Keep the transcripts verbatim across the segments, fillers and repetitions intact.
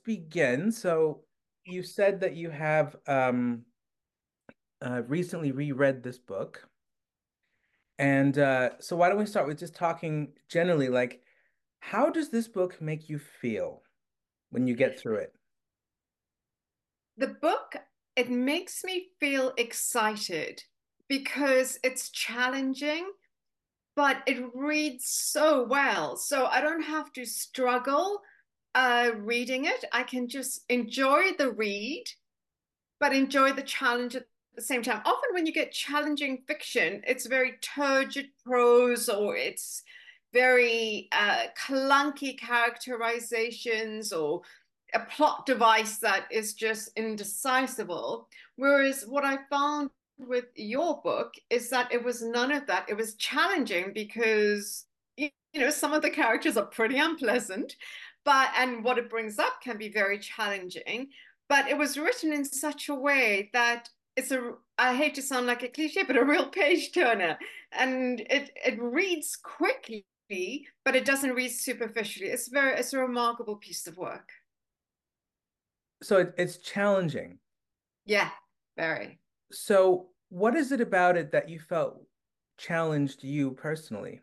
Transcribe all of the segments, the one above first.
begin. So you said that you have um, uh, recently reread this book. And uh, so why don't we start with just talking generally, like, how does this book make you feel when you get through it? The book, it makes me feel excited because it's challenging, but it reads so well. So I don't have to struggle uh, reading it. I can just enjoy the read, but enjoy the challenge at the same time. Often, when you get challenging fiction, it's very turgid prose or it's very uh, clunky characterizations or a plot device that is just indecisible. Whereas what I found with your book is that it was none of that. It was challenging because you know some of the characters are pretty unpleasant, but and what it brings up can be very challenging, but it was written in such a way that it's a, I hate to sound like a cliche, but a real page turner. And it it reads quickly, but it doesn't read superficially. It's very it's a remarkable piece of work. So it, it's challenging. Yeah, very. So what is it about it that you felt challenged you personally?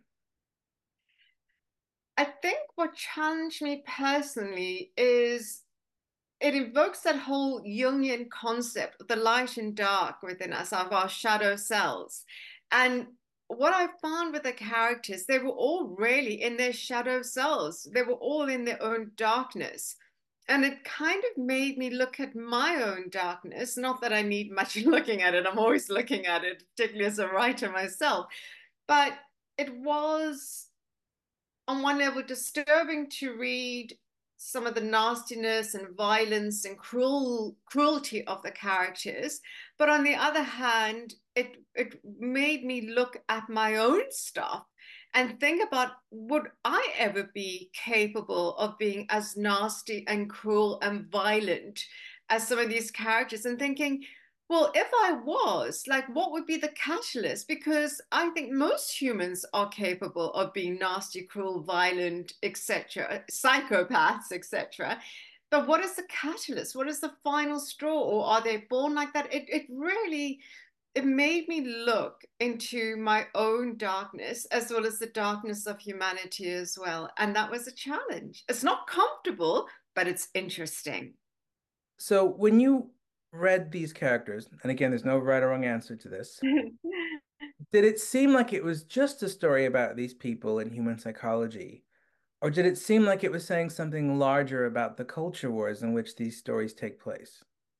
I think what challenged me personally is it evokes that whole Jungian concept of the light and dark within us, of our shadow selves. And what I found with the characters, they were all really in their shadow selves. They were all in their own darkness. And it kind of made me look at my own darkness. Not that I need much looking at it, I'm always looking at it, particularly as a writer myself. But it was on one level disturbing to read some of the nastiness and violence and cruel cruelty of the characters, but on the other hand it it made me look at my own stuff and think about, would I ever be capable of being as nasty and cruel and violent as some of these characters, and thinking, well, if I was, like, what would be the catalyst? Because I think most humans are capable of being nasty, cruel, violent, et cetera, psychopaths, et cetera. But what is the catalyst? What is the final straw? Or are they born like that? It it really it made me look into my own darkness as well as the darkness of humanity as well. And that was a challenge. It's not comfortable, but it's interesting. So when you read these characters, and again, there's no right or wrong answer to this, did it seem like it was just a story about these people and human psychology? Or did it seem like it was saying something larger about the culture wars in which these stories take place?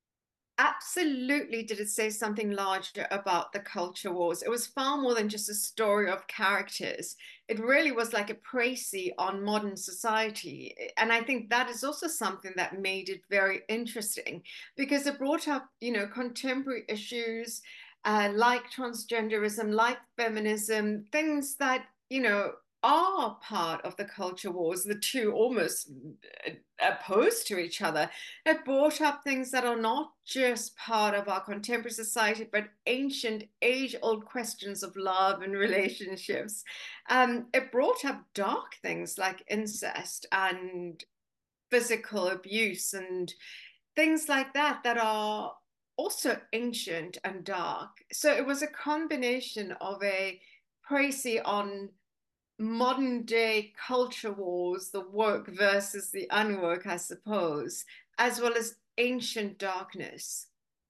Absolutely did it say something larger about the culture wars. It was far more than just a story of characters. It really was like a précis on modern society. And I think that is also something that made it very interesting because it brought up, you know, contemporary issues uh, like transgenderism, like feminism, things that, you know, are part of the culture wars, the two almost uh, opposed to each other. It brought up things that are not just part of our contemporary society, but ancient, age-old questions of love and relationships. Um, it brought up dark things like incest and physical abuse and things like that that are also ancient and dark. So it was a combination of a précis on modern day culture wars, the woke versus the unwoke, I suppose, as well as ancient darkness.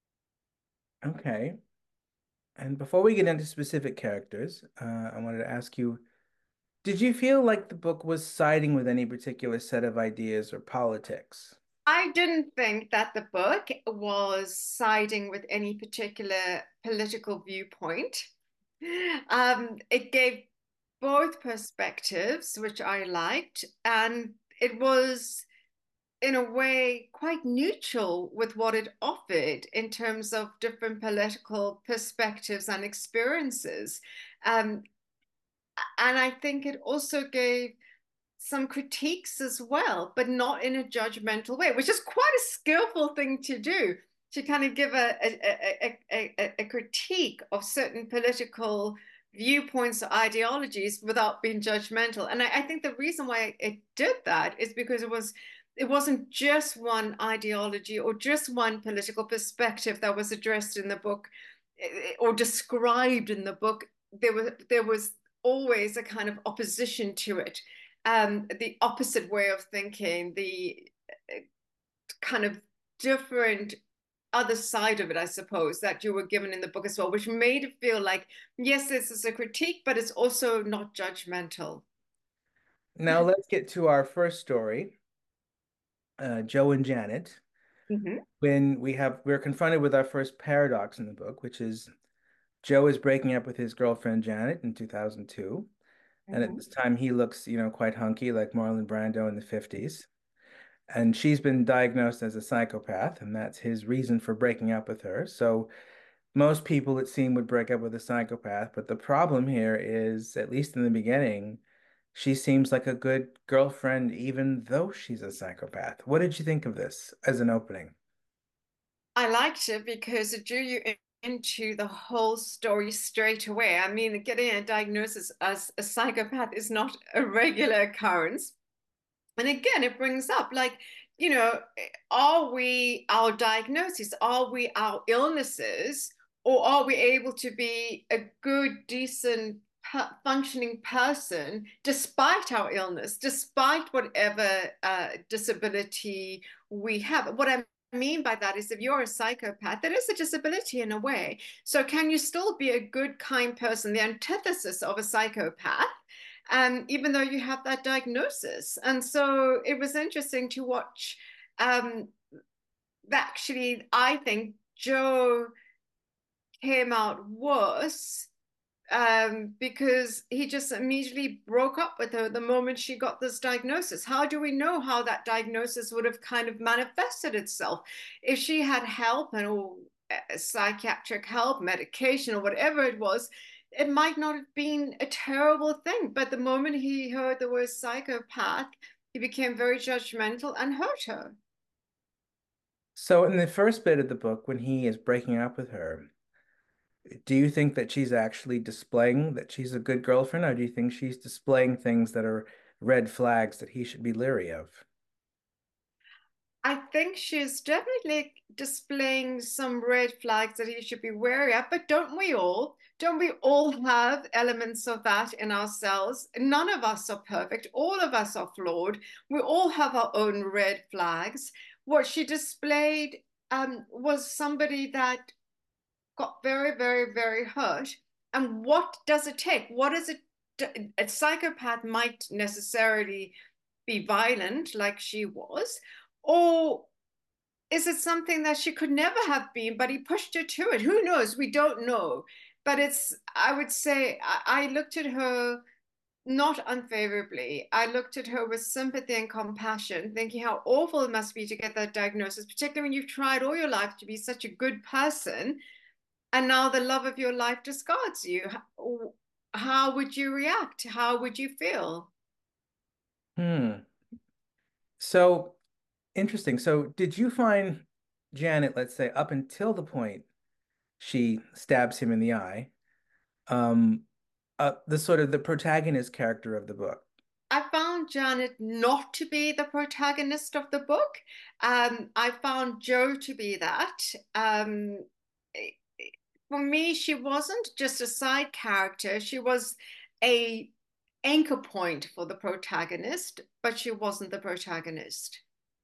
Okay. And before we get into specific characters, uh, I wanted to ask you, did you feel like the book was siding with any particular set of ideas or politics? I didn't think that the book was siding with any particular political viewpoint. Um, it gave both perspectives, which I liked, and it was in a way quite neutral with what it offered in terms of different political perspectives and experiences. Um, and I think it also gave some critiques as well, but not in a judgmental way, which is quite a skillful thing to do, to kind of give a, a, a, a, a critique of certain political viewpoints or ideologies without being judgmental. And I, I think the reason why it did that is because it was it wasn't just one ideology or just one political perspective that was addressed in the book eh, or described in the book. There was there was always a kind of opposition to it, um, the opposite way of thinking, the eh, kind of different other side of it, I suppose, that you were given in the book as well, which made it feel like, yes, this is a critique, but it's also not judgmental. Now let's get to our first story, uh, Jo and Janet. Mm-hmm. When we have we're confronted with our first paradox in the book, which is Jo is breaking up with his girlfriend Janet in two thousand two. And at Mm-hmm. this time, he looks, you know, quite hunky, like Marlon Brando in the fifties. And she's been diagnosed as a psychopath, and that's his reason for breaking up with her. So most people, it seemed, would break up with a psychopath. But the problem here is, at least in the beginning, she seems like a good girlfriend, even though she's a psychopath. What did you think of this as an opening? I liked it because it drew you in- into the whole story straight away. I mean, getting a diagnosis as a psychopath is not a regular occurrence. And again, it brings up, like, you know, are we our diagnosis? Are we our illnesses? Or are we able to be a good, decent, functioning person despite our illness, despite whatever uh, disability we have? What I mean by that is if you're a psychopath, that is a disability in a way. So can you still be a good, kind person, the antithesis of a psychopath? Um, even though you have that diagnosis. And so it was interesting to watch. Um, actually, I think Jo came out worse um, because he just immediately broke up with her the moment she got this diagnosis. How do we know how that diagnosis would have kind of manifested itself? If she had help and or uh, psychiatric help, medication, or whatever it was, it might not have been a terrible thing. But the moment he heard the word psychopath, he became very judgmental and hurt her. So, in the first bit of the book, when he is breaking up with her, do you think that she's actually displaying that she's a good girlfriend, or do you think she's displaying things that are red flags that he should be leery of? I think she's definitely displaying some red flags that he should be wary of, but don't we all? Don't we all have elements of that in ourselves? None of us are perfect. All of us are flawed. We all have our own red flags. What she displayed um, was somebody that got very, very, very hurt. And what does it take? What is it? A psychopath might necessarily be violent like she was, or is it something that she could never have been, but he pushed her to it? Who knows? We don't know. But it's, I would say, I, I looked at her not unfavorably. I looked at her with sympathy and compassion, thinking how awful it must be to get that diagnosis, particularly when you've tried all your life to be such a good person, and now the love of your life discards you. How would you react? How would you feel? Hmm. So interesting. So, did you find Janet, let's say, up until the point she stabs him in the eye, um, uh, the sort of the protagonist character of the book? I found Janet not to be the protagonist of the book. Um, I found Jo to be that. Um, for me, she wasn't just a side character. She was a anchor point for the protagonist, but she wasn't the protagonist.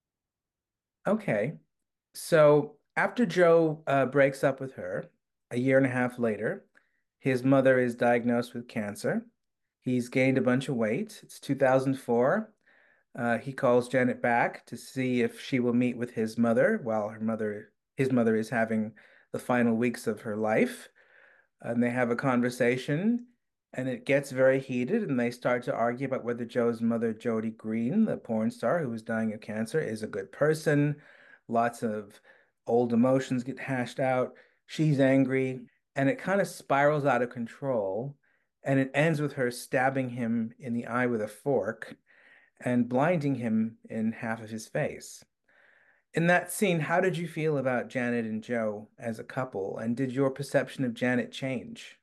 Okay. So after Jo uh, breaks up with her, a year and a half later, his mother is diagnosed with cancer. He's gained a bunch of weight. It's two thousand four. Uh, he calls Janet back to see if she will meet with his mother while her mother, his mother is having the final weeks of her life. And they have a conversation, and it gets very heated, and they start to argue about whether Jo's mother, Jody Green, the porn star who was dying of cancer, is a good person. Lots of old emotions get hashed out. She's angry, and it kind of spirals out of control. And it ends with her stabbing him in the eye with a fork and blinding him in half of his face. In that scene, how did you feel about Janet and Jo as a couple, and did your perception of Janet change?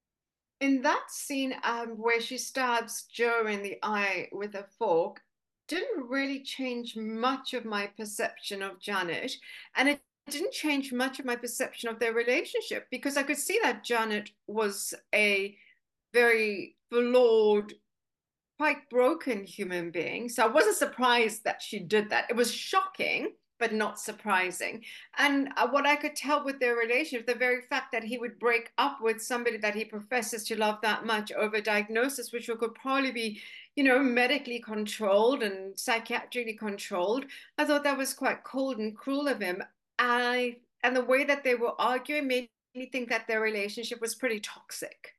In that scene um, where she stabs Jo in the eye with a fork, didn't really change much of my perception of Janet, and it didn't change much of my perception of their relationship because I could see that Janet was a very flawed, quite broken human being. So I wasn't surprised that she did that. It was shocking, but not surprising. And uh, what I could tell with their relationship, the very fact that he would break up with somebody that he professes to love that much over diagnosis, which could probably be, you know, medically controlled and psychiatrically controlled, I thought that was quite cold and cruel of him. I and the way that they were arguing made me think that their relationship was pretty toxic.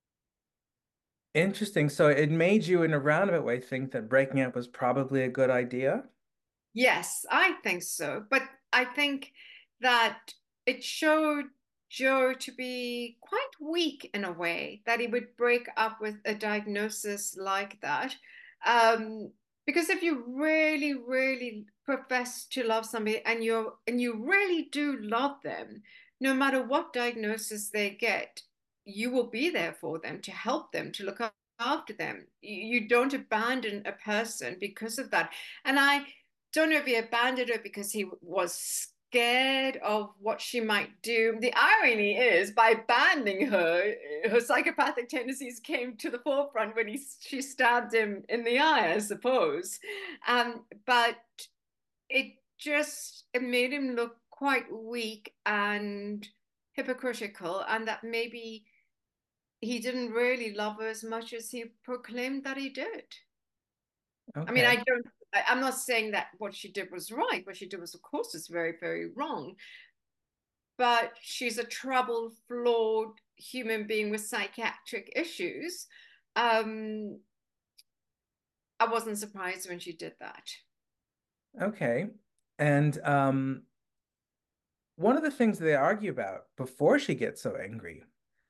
Interesting. So it made you, in a roundabout way, think that breaking up was probably a good idea. Yes, I think so. But I think that it showed Joe to be quite weak in a way, that he would break up with a diagnosis like that. Um, because if you really, really profess to love somebody and you're and you really do love them, no matter what diagnosis they get, you will be there for them to help them, to look after them. You you don't abandon a person because of that. And I don't know if he abandoned her because he was scared of what she might do. The irony is, by abandoning her, her psychopathic tendencies came to the forefront when he she stabbed him in the eye, I suppose. Um, but it just it made him look quite weak and hypocritical, and that maybe he didn't really love her as much as he proclaimed that he did. I mean, Okay. I don't, I, I'm not saying that what she did was right. What she did was, of course, is very, very wrong. But she's a troubled, flawed human being with psychiatric issues. Um, I wasn't surprised when she did that. Okay. And um, one of the things they argue about before she gets so angry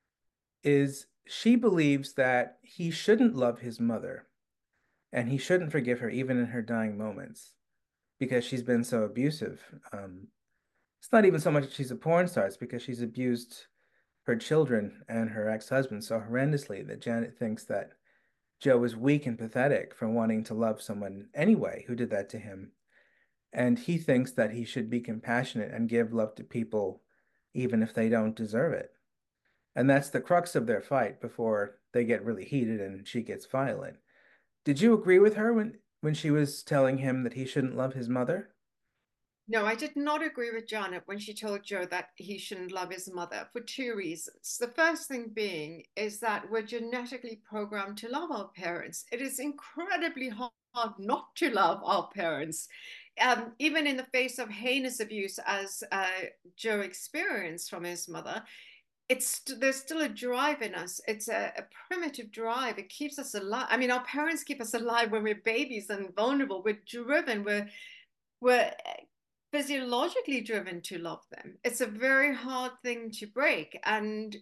is she believes that he shouldn't love his mother and he shouldn't forgive her even in her dying moments because she's been so abusive. Um, it's not even so much that she's a porn star, it's because she's abused her children and her ex-husband so horrendously that Janet thinks that Joe is weak and pathetic for wanting to love someone anyway who did that to him. And he thinks that he should be compassionate and give love to people even if they don't deserve it. And that's the crux of their fight before they get really heated and she gets violent. Did you agree with her when when she was telling him that he shouldn't love his mother? No, I did not agree with Janet when she told Joe that he shouldn't love his mother for two reasons. The first thing being is that we're genetically programmed to love our parents. It is incredibly hard not to love our parents, um, even in the face of heinous abuse, as uh, Joe experienced from his mother. It's there's still a drive in us. It's a, a primitive drive. It keeps us alive. I mean, our parents keep us alive when we're babies and vulnerable. We're driven. We're we're physiologically driven to love them. It's a very hard thing to break, and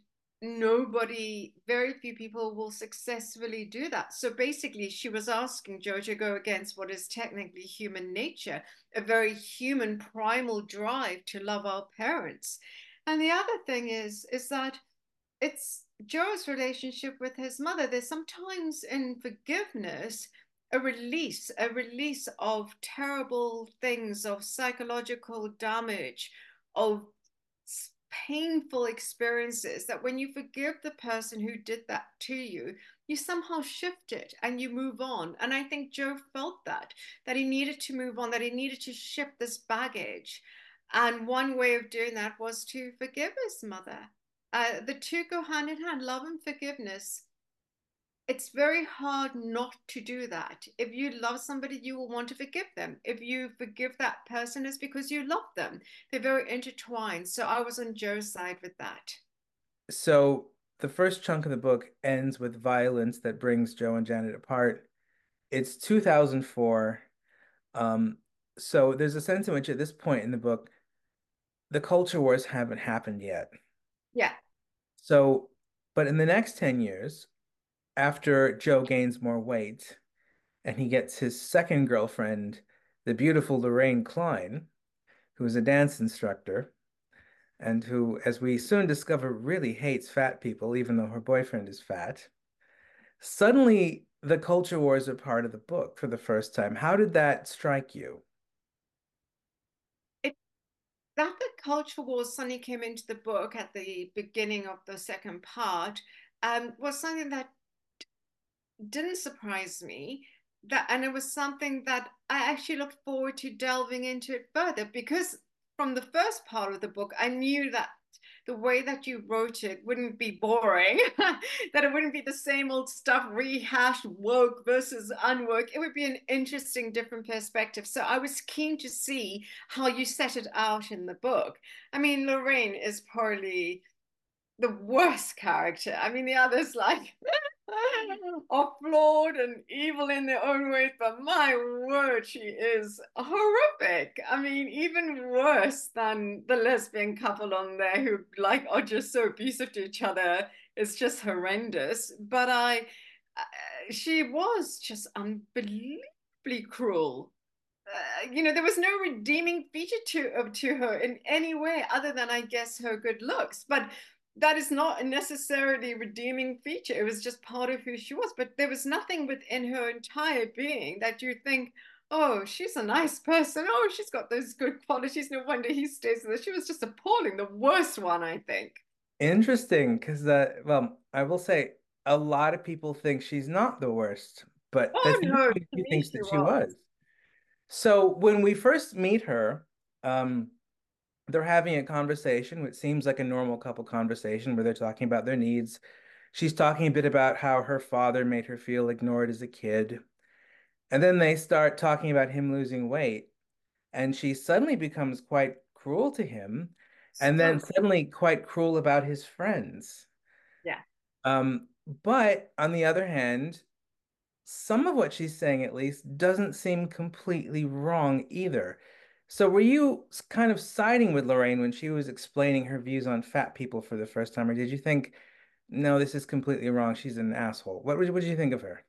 nobody, very few people will successfully do that. So basically, she was asking Joe to go against what is technically human nature, a very human primal drive to love our parents. And the other thing is, is that it's Joe's relationship with his mother. There's sometimes in forgiveness a release, a release of terrible things, of psychological damage, of painful experiences that when you forgive the person who did that to you, you somehow shift it and you move on. And I think Joe felt that, that he needed to move on, that he needed to shift this baggage. And one way of doing that was to forgive his mother. Uh, the two go hand in hand, love and forgiveness. It's very hard not to do that. If you love somebody, you will want to forgive them. If you forgive that person, it's because you love them. They're very intertwined. So I was on Joe's side with that. So the first chunk of the book ends with violence that brings Joe and Janet apart. It's two thousand four. Um, so there's a sense in which at this point in the book, the culture wars haven't happened yet. Yeah. So, but in the next ten years, after Joe gains more weight and he gets his second girlfriend, the beautiful Lorraine Klein, who is a dance instructor and who, as we soon discover, really hates fat people, even though her boyfriend is fat. Suddenly, the culture wars are part of the book for the first time. How did that strike you? It, that the culture wars suddenly came into the book at the beginning of the second part um, was something that didn't surprise me. That and it was something that I actually looked forward to delving into it further because from the first part of the book, I knew that the way that you wrote it wouldn't be boring, that it wouldn't be the same old stuff rehashed, woke versus unwoke. It would be an interesting, different perspective. So I was keen to see how you set it out in the book. I mean, Lorraine is probably the worst character. I mean, the others like are flawed and evil in their own ways, but my word, she is horrific. I mean, even worse than the lesbian couple on there who like are just so abusive to each other. It's just horrendous. But I, uh, she was just unbelievably cruel. Uh, you know, there was no redeeming feature to uh, to her in any way other than, I guess, her good looks. But that is not a necessarily redeeming feature. It was just part of who she was. But there was nothing within her entire being that you think, oh, she's a nice person. Oh, she's got those good qualities. No wonder he stays with her. She was just appalling, the worst one, I think. Interesting, because that, well, I will say a lot of people think she's not the worst, but Oh there's no, nobody to who me thinks she that she was. was. So when we first meet her, um, they're having a conversation, which seems like a normal couple conversation where they're talking about their needs. She's talking a bit about how her father made her feel ignored as a kid. And then they start talking about him losing weight, and she suddenly becomes quite cruel to him, and then So suddenly quite cruel about his friends. yeah. Um, but on the other hand, some of what she's saying, at least, doesn't seem completely wrong either. So were you s- kind of siding with Lorraine when she was explaining her views on fat people for the first time, or did you think, no, this is completely wrong, she's an asshole? What, would- what did you think of her?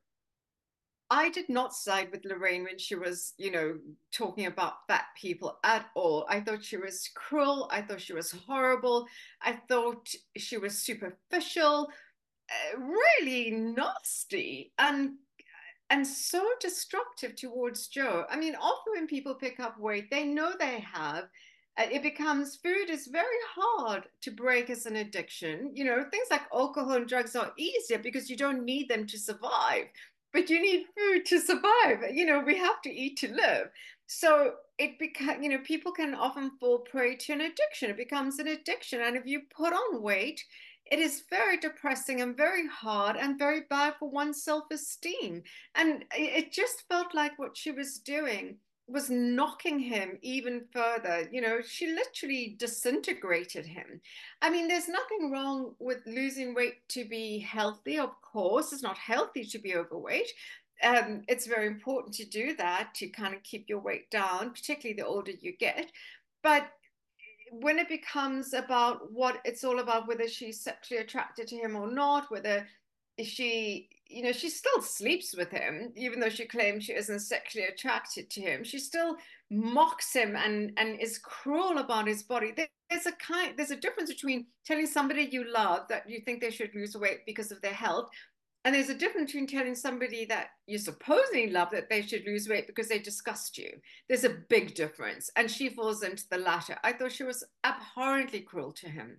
I did not side with Lorraine when she was, you know, talking about fat people at all. I thought she was cruel. I thought she was horrible. I thought she was superficial, uh, really nasty, and and so destructive towards Joe. I mean, often when people pick up weight, they know they have. Uh, it becomes food is very hard to break as an addiction. You know, things like alcohol and drugs are easier because you don't need them to survive, but you need food to survive. You know, we have to eat to live. So it becomes, you know, people can often fall prey to an addiction. It becomes an addiction. And if you put on weight, it is very depressing and very hard and very bad for one's self-esteem. And it just felt like what she was doing was knocking him even further. You know, she literally disintegrated him. I mean, there's nothing wrong with losing weight to be healthy, of course. It's not healthy to be overweight. Um, it's very important to do that to kind of keep your weight down, particularly the older you get. But when it becomes about what it's all about, whether she's sexually attracted to him or not, whether she, you know, she still sleeps with him, even though she claims she isn't sexually attracted to him. She still mocks him and and is cruel about his body. There's a kind, there's a difference between telling somebody you love that you think they should lose weight because of their health, and there's a difference between telling somebody that you supposedly love that they should lose weight because they disgust you. There's a big difference. And she falls into the latter. I thought she was abhorrently cruel to him.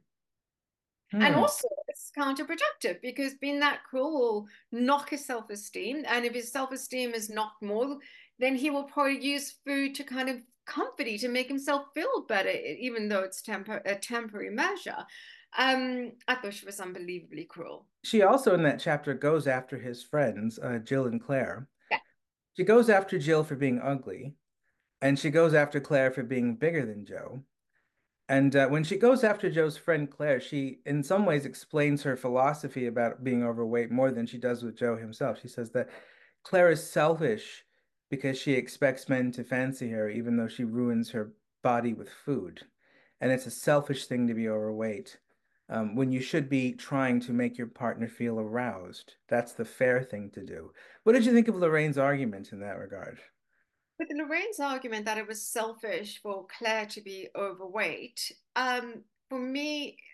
And Hmm. also, it's counterproductive because being that cruel will knock his self esteem. And if his self esteem is knocked more, then he will probably use food to kind of comfort you, to make himself feel better, even though it's tempor- a temporary measure. Um, I thought she was unbelievably cruel. She also in that chapter goes after his friends, uh, Jill and Claire. Yeah. She goes after Jill for being ugly, and she goes after Claire for being bigger than Joe. And uh, when she goes after Joe's friend Claire, she in some ways explains her philosophy about being overweight more than she does with Joe himself. She says that Claire is selfish because she expects men to fancy her, even though she ruins her body with food. And it's a selfish thing to be overweight. Um, when you should be trying to make your partner feel aroused. That's the fair thing to do. What did you think of Lorraine's argument in that regard? With Lorraine's argument that it was selfish for Claire to be overweight, um, for me,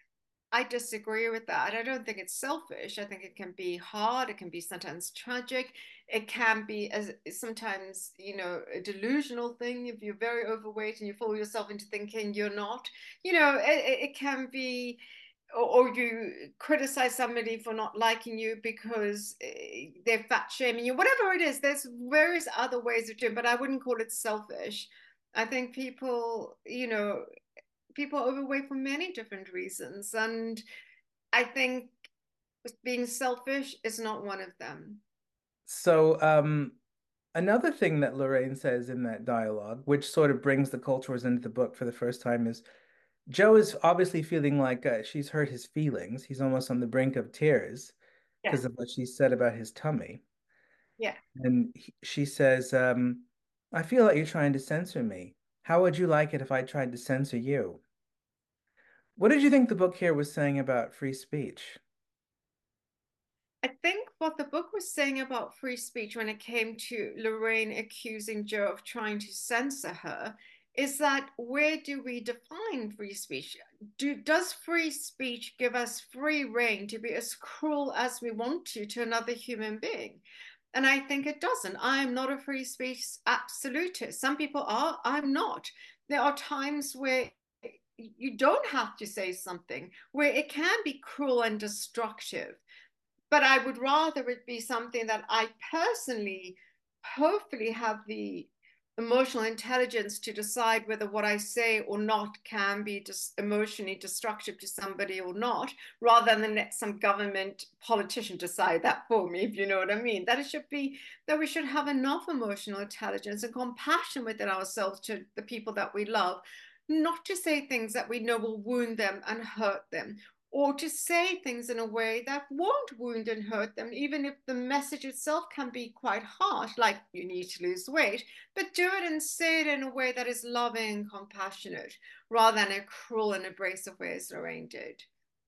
I disagree with that. I don't think it's selfish. I think it can be hard. It can be sometimes tragic. It can be as sometimes, you know, a delusional thing if you're very overweight and you fool yourself into thinking you're not. You know, it, it can be, or, or you criticize somebody for not liking you because eh, they're fat shaming you. Whatever it is, there's various other ways of doing, but I wouldn't call it selfish. I think people, you know, people are overweight for many different reasons. And I think being selfish is not one of them. So, um, another thing that Lorraine says in that dialogue, which sort of brings the culture wars into the book for the first time, is Joe is obviously feeling like uh, she's hurt his feelings. He's almost on the brink of tears Yeah. because of what she said about his tummy. Yeah. And he, she says, um, I feel like you're trying to censor me. How would you like it if I tried to censor you? What did you think the book here was saying about free speech? I think what the book was saying about free speech when it came to Lorraine accusing Joe of trying to censor her is that where do we define free speech? Do, does free speech give us free reign to be as cruel as we want to to another human being? And I think it doesn't. I'm not a free speech absolutist. Some people are, I'm not. There are times where you don't have to say something, where it can be cruel and destructive. But I would rather it be something that I personally, hopefully, have the emotional intelligence to decide whether what I say or not can be just emotionally destructive to somebody or not, rather than let some government politician decide that for me, if you know what I mean. That it should be that we should have enough emotional intelligence and compassion within ourselves to the people that we love, not to say things that we know will wound them and hurt them, or to say things in a way that won't wound and hurt them, even if the message itself can be quite harsh, like you need to lose weight, but do it and say it in a way that is loving and compassionate, rather than a cruel and abrasive way as Lorraine did.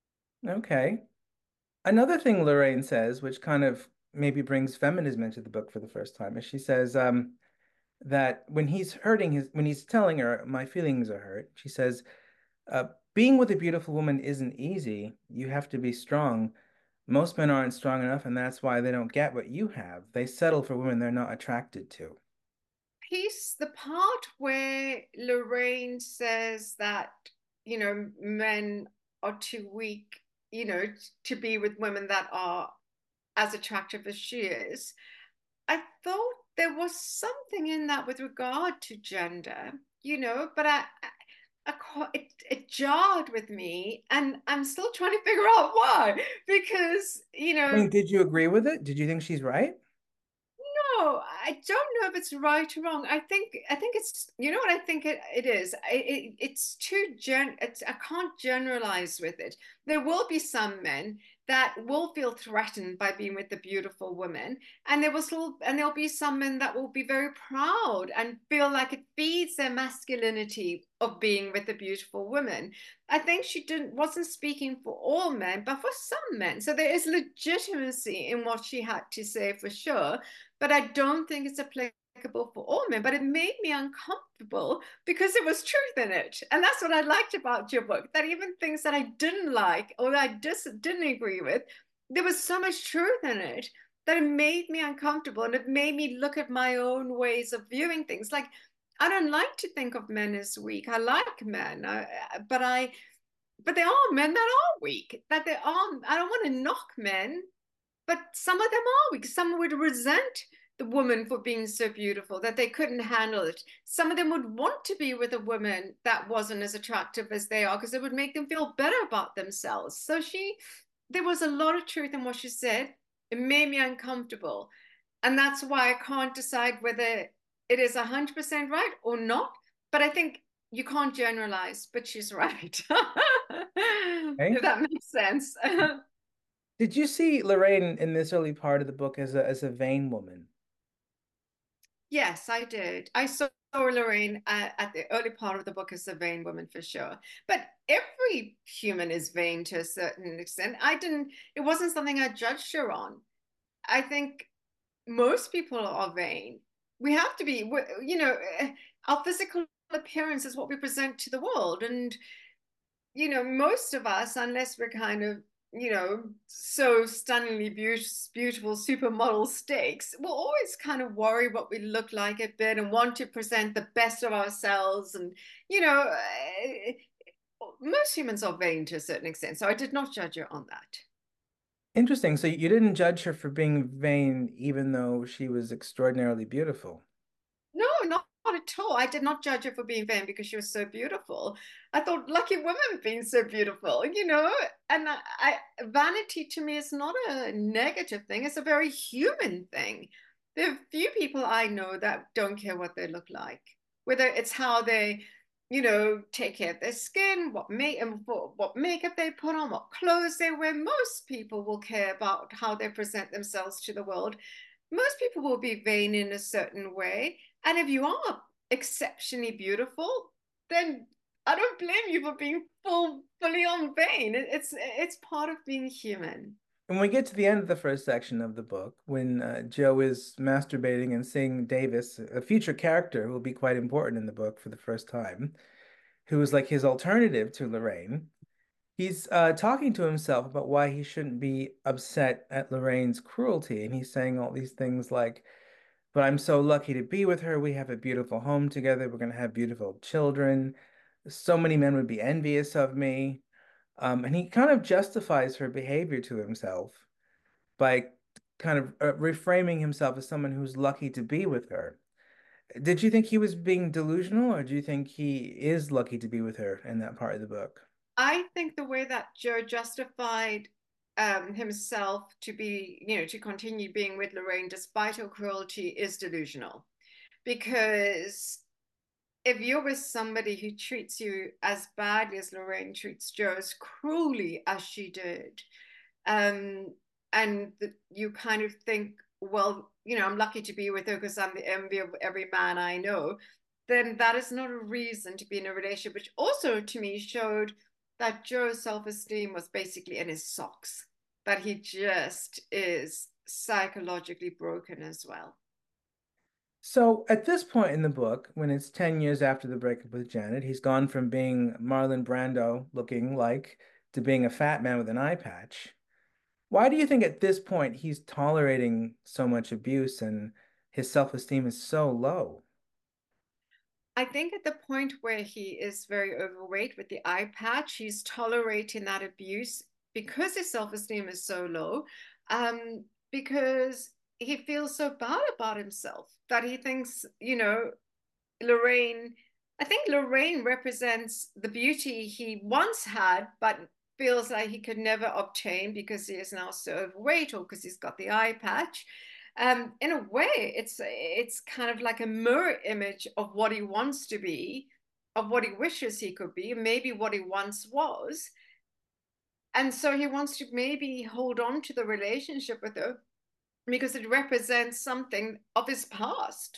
Okay. Another thing Lorraine says, which kind of maybe brings feminism into the book for the first time, is she says um, that when he's hurting his, when he's telling her, my feelings are hurt, she says, uh, being with a beautiful woman isn't easy. You have to be strong. Most men aren't strong enough, and that's why they don't get what you have. They settle for women they're not attracted to. Piece, the part where Lorraine says that, you know, men are too weak, you know, to be with women that are as attractive as she is, I thought there was something in that with regard to gender, you know, but I, I, I it, it jarred with me, and I'm still trying to figure out why. Because, you I mean, know, did you agree with it? Did you think she's right? no, I don't know if it's right or wrong. I think I think it's, you know what I think it, it is. It, it, it's too gen. It's, I can't generalize with it. There will be some men that will feel threatened by being with the beautiful woman, and there will still and there'll be some men that will be very proud and feel like it feeds their masculinity of being with a beautiful woman. I think she didn't wasn't speaking for all men, but for some men. So there is legitimacy in what she had to say for sure, but I don't think it's applicable for all men. But it made me uncomfortable because there was truth in it. And that's what I liked about your book, that even things that I didn't like or that I just didn't agree with, there was so much truth in it that it made me uncomfortable, and it made me look at my own ways of viewing things. Like, I don't like to think of men as weak. I like men, I, but I, but there are men that are weak. That there are. I don't want to knock men, but some of them are weak. Some would resent the woman for being so beautiful that they couldn't handle it. Some of them would want to be with a woman that wasn't as attractive as they are because it would make them feel better about themselves. So she, there was a lot of truth in what she said. It made me uncomfortable. And that's why I can't decide whether it is one hundred percent right or not. But I think you can't generalize, but she's right. If Okay. that makes sense. Did you see Lorraine in this early part of the book as a as a vain woman? Yes, I did. I saw Lorraine at, at the early part of the book as a vain woman for sure. But every human is vain to a certain extent. I didn't, it wasn't something I judged her on. I think most people are vain. We have to be, you know, our physical appearance is what we present to the world. And you know, most of us, unless we're kind of, you know, so stunningly beautiful, beautiful supermodel stakes, we'll always kind of worry what we look like a bit and want to present the best of ourselves. And, you know, eh, most humans are vain to a certain extent. So I did not judge her on that. Interesting. So you didn't judge her for being vain, even though she was extraordinarily beautiful. No, not, not at all. I did not judge her for being vain because she was so beautiful. I thought lucky women being so beautiful, you know. And I, I vanity to me is not a negative thing. It's a very human thing. There are few people I know that don't care what they look like, whether it's how they, you know, take care of their skin, what make and what makeup they put on, what clothes they wear. Most people will care about how they present themselves to the world. Most people will be vain in a certain way. And if you are exceptionally beautiful, then I don't blame you for being full, fully on vain. It's it's part of being human. And when we get to the end of the first section of the book, when uh, Joe is masturbating and seeing Davis, a future character who will be quite important in the book for the first time, who is like his alternative to Lorraine, he's uh, talking to himself about why he shouldn't be upset at Lorraine's cruelty. And he's saying all these things like, but I'm so lucky to be with her. We have a beautiful home together. We're going to have beautiful children. So many men would be envious of me. Um, and he kind of justifies her behavior to himself by kind of uh, reframing himself as someone who's lucky to be with her. Did you think he was being delusional, or do you think he is lucky to be with her in that part of the book? I think the way that Joe justified um, himself to be, you know, to continue being with Lorraine despite her cruelty is delusional. Because if you're with somebody who treats you as badly as Lorraine treats Joe, as cruelly as she did, um, and the, you kind of think, well, you know, I'm lucky to be with her because I'm the envy of every man I know, then that is not a reason to be in a relationship, which also to me showed that Joe's self-esteem was basically in his socks, that he just is psychologically broken as well. So at this point in the book, when it's ten years after the breakup with Janet, he's gone from being Marlon Brando looking like to being a fat man with an eye patch. Why do you think at this point he's tolerating so much abuse and his self-esteem is so low? I think at the point where he is very overweight with the eye patch, he's tolerating that abuse because his self-esteem is so low, um, because he feels so bad about himself that he thinks, you know, Lorraine, I think Lorraine represents the beauty he once had, but feels like he could never obtain because he is now so overweight or because he's got the eye patch. Um, in a way, it's it's kind of like a mirror image of what he wants to be, of what he wishes he could be, maybe what he once was. And so he wants to maybe hold on to the relationship with her because it represents something of his past.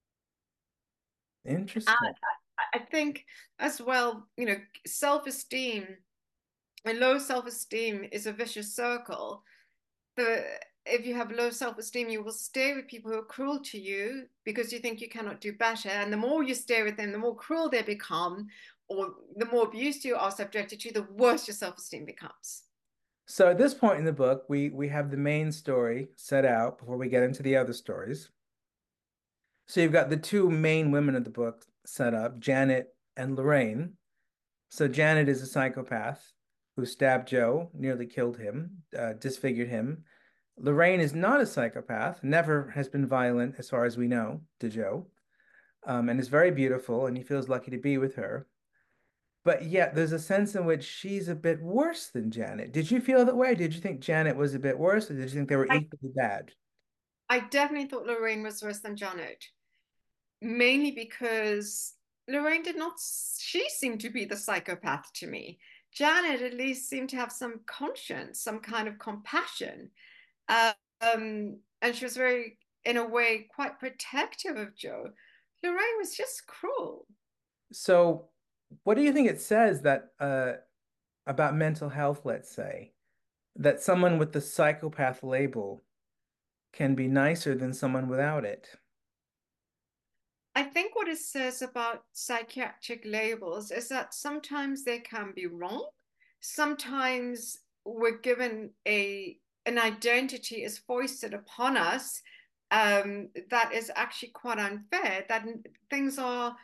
I, Interesting. I think as well, you know, self-esteem and low self-esteem is a vicious circle. The If you have low self-esteem, you will stay with people who are cruel to you because you think you cannot do better. And the more you stay with them, the more cruel they become, or the more abuse you are subjected to, the worse your self-esteem becomes. So at this point in the book, we we have the main story set out before we get into the other stories. So you've got the two main women of the book set up, Janet and Lorraine. So Janet is a psychopath who stabbed Joe, nearly killed him, uh, disfigured him. Lorraine is not a psychopath, never has been violent, as far as we know, to Joe, um, and is very beautiful, and he feels lucky to be with her. But yet, there's a sense in which she's a bit worse than Janet. Did you feel that way? Did you think Janet was a bit worse, or did you think they were I, equally bad? I definitely thought Lorraine was worse than Janet, mainly because Lorraine did not, she seemed to be the psychopath to me. Janet at least seemed to have some conscience, some kind of compassion. Um, and she was very, in a way, quite protective of Joe. Lorraine was just cruel. So, what do you think it says that uh, about mental health, let's say, that someone with the psychopath label can be nicer than someone without it? I think what it says about psychiatric labels is that sometimes they can be wrong. Sometimes we're given a an identity is foisted upon us um, that is actually quite unfair. That things are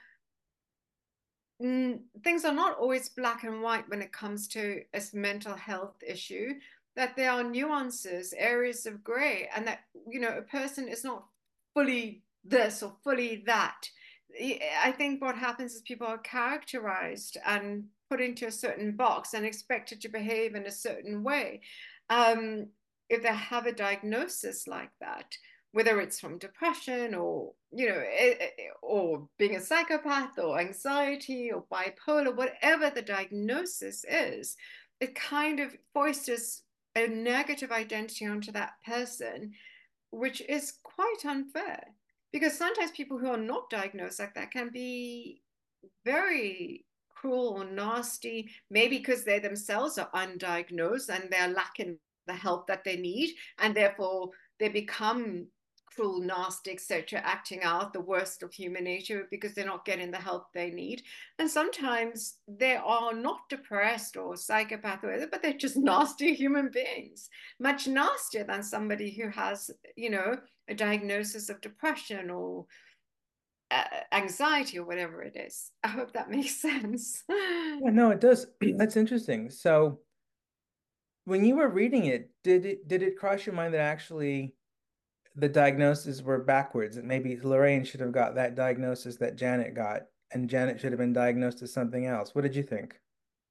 mm, things are not always black and white when it comes to a mental health issue. That there are nuances, areas of gray, and that you know a person is not fully this or fully that. I think what happens is people are characterized and put into a certain box and expected to behave in a certain way. Um, if they have a diagnosis like that, whether it's from depression or you know or being a psychopath or anxiety or bipolar, whatever the diagnosis is, it kind of foisters a negative identity onto that person, which is quite unfair, because sometimes people who are not diagnosed like that can be very cruel or nasty, maybe because they themselves are undiagnosed and they're lacking the help that they need, and therefore they become cruel, nasty, et cetera, acting out the worst of human nature because they're not getting the help they need. And sometimes they are not depressed or psychopath or whatever, but they're just nasty human beings, much nastier than somebody who has, you know, a diagnosis of depression or uh, anxiety or whatever it is. I hope that makes sense. Yeah, no, it does. That's interesting. So when you were reading it, did it did it cross your mind that actually the diagnoses were backwards, and maybe Lorraine should have got that diagnosis that Janet got, and Janet should have been diagnosed as something else? What did you think?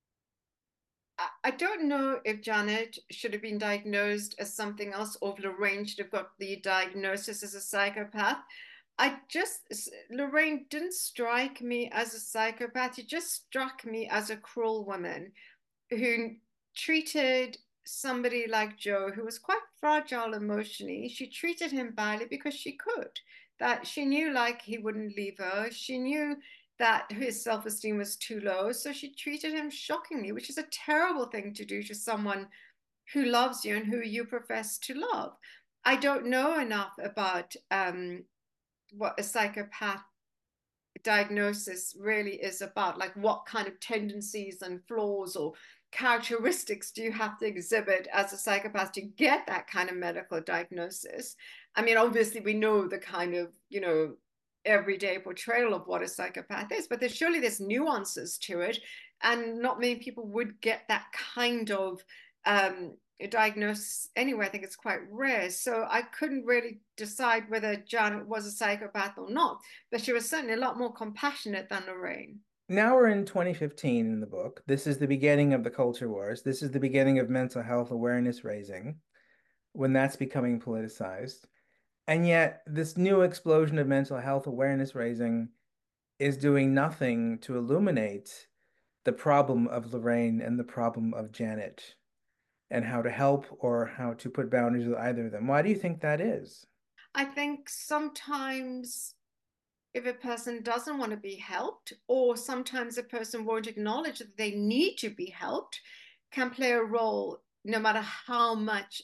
I don't know if Janet should have been diagnosed as something else or if Lorraine should have got the diagnosis as a psychopath. I just, Lorraine didn't strike me as a psychopath. She just struck me as a cruel woman who treated somebody like Joe, who was quite fragile emotionally. She treated him badly because she could. That she knew, like, he wouldn't leave her. She knew that his self esteem was too low. So she treated him shockingly, which is a terrible thing to do to someone who loves you and who you profess to love. I don't know enough about um, what a psychopath diagnosis really is about, like what kind of tendencies and flaws or characteristics do you have to exhibit as a psychopath to get that kind of medical diagnosis. I mean, obviously we know the kind of, you know, everyday portrayal of what a psychopath is, but there's surely there's nuances to it, and not many people would get that kind of um, diagnosis anyway. I think it's quite rare. So I couldn't really decide whether Janet was a psychopath or not, but she was certainly a lot more compassionate than Lorraine. Now we're in twenty fifteen in the book. This is the beginning of the culture wars. This is the beginning of mental health awareness raising, when that's becoming politicized. And yet, this new explosion of mental health awareness raising is doing nothing to illuminate the problem of Lorraine and the problem of Janet, and how to help or how to put boundaries with either of them. Why do you think that is? I think sometimes if a person doesn't want to be helped, or sometimes a person won't acknowledge that they need to be helped, can play a role no matter how much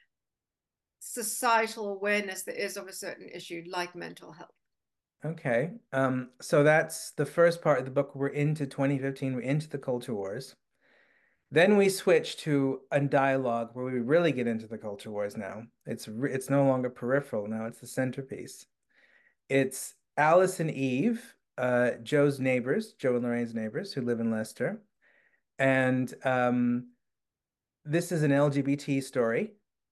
societal awareness there is of a certain issue like mental health. Okay. Um, so that's the first part of the book. We're into twenty fifteen, we're into the culture wars. Then we switch to a dialogue where we really get into the culture wars now. It's it's no longer peripheral now, it's the centerpiece. It's Alice and Eve, uh, Joe's neighbors, Joe and Lorraine's neighbors who live in Leicester. And um, this is an L G B T story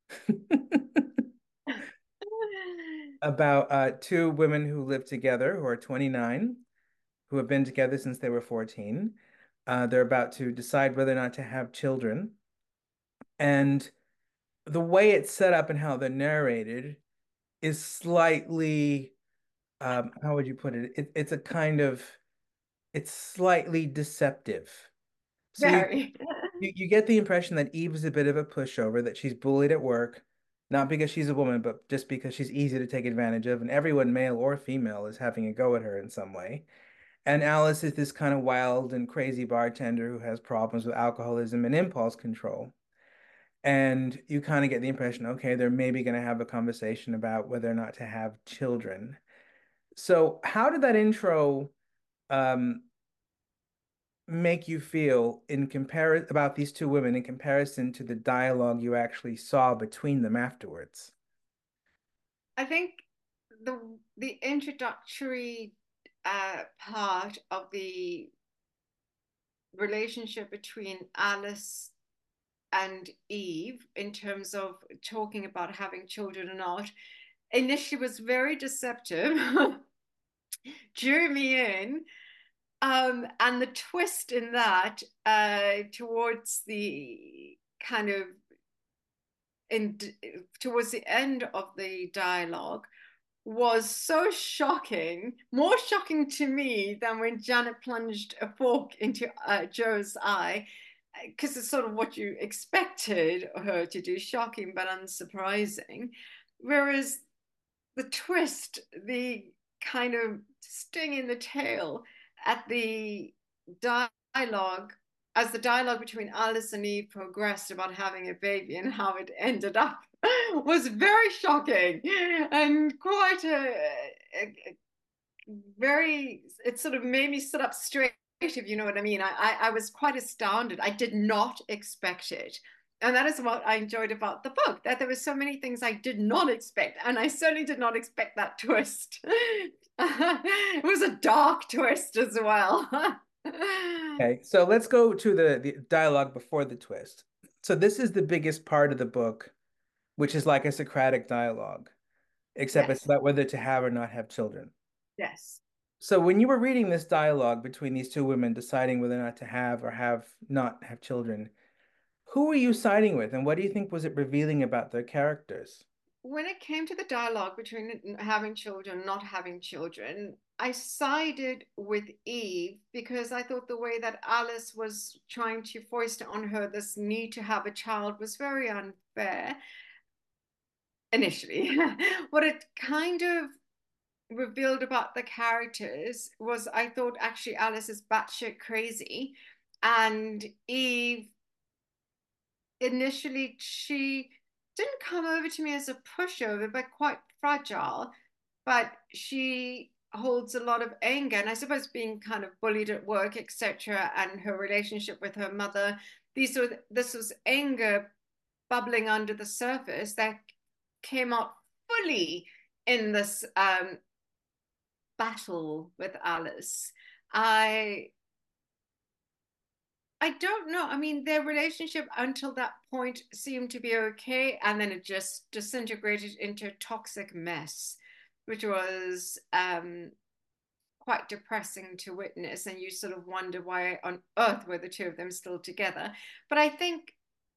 about uh, two women who live together who are twenty-nine, who have been together since they were fourteen. Uh, they're about to decide whether or not to have children. And the way it's set up and how they're narrated is slightly, um, how would you put it? It it's a kind of, it's slightly deceptive. So you, Very. you you get the impression that Eve is a bit of a pushover, that she's bullied at work, not because she's a woman, but just because she's easy to take advantage of, and everyone, male or female, is having a go at her in some way. And Alice is this kind of wild and crazy bartender who has problems with alcoholism and impulse control. And you kind of get the impression, okay, they're maybe going to have a conversation about whether or not to have children. So how did that intro um, make you feel in compare about these two women in comparison to the dialogue you actually saw between them afterwards? I think the the introductory uh, part of the relationship between Alice and Eve, in terms of talking about having children or not, initially was very deceptive, drew me in. Um, and the twist in that, uh, towards the kind of in towards the end of the dialogue, was so shocking, more shocking to me than when Janet plunged a fork into uh, Joe's eye, because it's sort of what you expected her to do, shocking but unsurprising. Whereas the twist, the kind of sting in the tail at the dialogue, as the dialogue between Alice and Eve progressed about having a baby and how it ended up, was very shocking and quite a, a, a very, it sort of made me sit up straight, if you know what I mean. I, I, I was quite astounded. I did not expect it. And that is what I enjoyed about the book, that there were so many things I did not expect. And I certainly did not expect that twist. It was a dark twist as well. Okay, so let's go to the, the dialogue before the twist. So this is the biggest part of the book, which is like a Socratic dialogue, except it's Yes, about whether to have or not have children. yes. So when you were reading this dialogue between these two women deciding whether or not to have or have not have children, who were you siding with, and what do you think was it revealing about their characters? When it came to the dialogue between having children, not having children, I sided with Eve because I thought the way that Alice was trying to foist on her this need to have a child was very unfair initially. What it kind of revealed about the characters was, I thought actually Alice is batshit crazy, and Eve, initially she didn't come over to me as a pushover, but quite fragile. But she holds a lot of anger, and I suppose being kind of bullied at work, et cetera, and her relationship with her mother. These were this was anger bubbling under the surface that came out fully in this um, battle with Alice. I I don't know. I mean, their relationship until that point seemed to be okay, and then it just disintegrated into a toxic mess, which was um, quite depressing to witness. And you sort of wonder why on earth were the two of them still together. But I think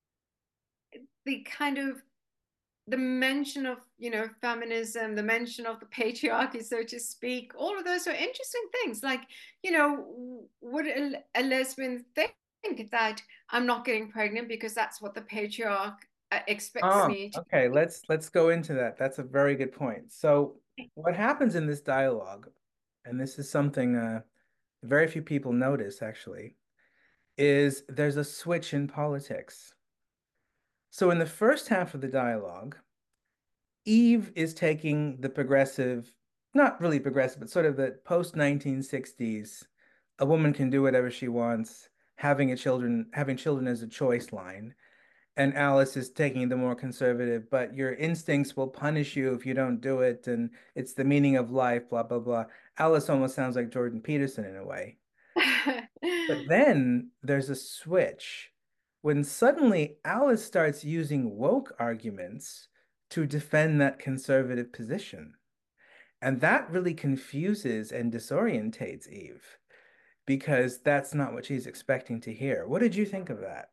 the kind of the mention of, you know, feminism, the mention of the patriarchy, so to speak, all of those are interesting things. Like, you know, would a, a lesbian think that I'm not getting pregnant because that's what the patriarch uh, expects Ah, me to okay, do? let's let's go into that. That's a very good point. So what happens in this dialogue, and this is something uh, very few people notice actually, is there's a switch in politics. So in the first half of the dialogue, Eve is taking the progressive, not really progressive, but sort of the post nineteen sixties, a woman can do whatever she wants, having a children, having children as a choice line. And Alice is taking the more conservative, but your instincts will punish you if you don't do it, and it's the meaning of life, blah, blah, blah. Alice almost sounds like Jordan Peterson in a way. But then there's a switch when suddenly Alice starts using woke arguments to defend that conservative position. And that really confuses and disorientates Eve because that's not what she's expecting to hear. What did you think of that?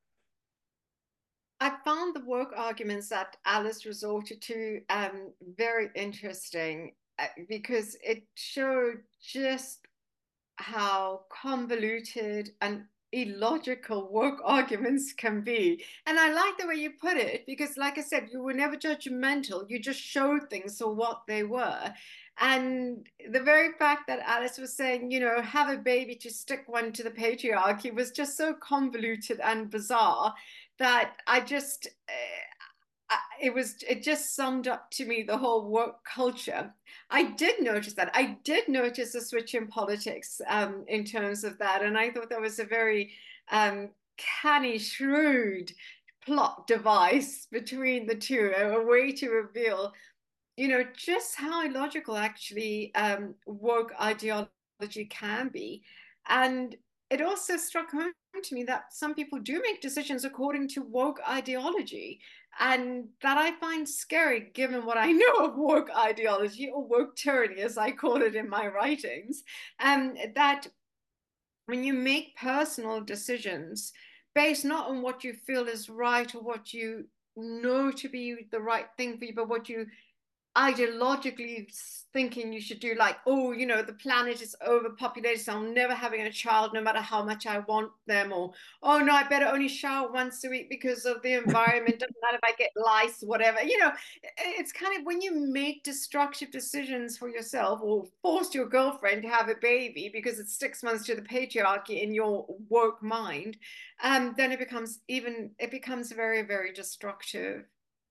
I found the work arguments that Alice resorted to um, very interesting, uh, because it showed just how convoluted and illogical work arguments can be. And I like the way you put it because, like I said, you were never judgmental. You just showed things for what they were. And the very fact that Alice was saying, you know, have a baby to stick one to the patriarchy was just so convoluted and bizarre that I just, uh, it was it just summed up to me the whole work culture. I did notice that. I did notice a switch in politics um, in terms of that, and I thought that was a very um, canny, shrewd plot device between the two, a way to reveal, you know, just how illogical actually um, woke ideology can be. And it also struck home to me that some people do make decisions according to woke ideology. And that I find scary given what I know of woke ideology, or woke tyranny, as I call it in my writings. Um, that when you make personal decisions based not on what you feel is right or what you know to be the right thing for you, but what you ideologically thinking you should do, like, oh, you know, the planet is overpopulated, so I'm never having a child no matter how much I want them, or oh no, I better only shower once a week because of the environment, doesn't matter if I get lice, whatever, you know. It's kind of when you make destructive decisions for yourself or force your girlfriend to have a baby because it's six months to the patriarchy in your woke mind, um then it becomes even it becomes very, very destructive.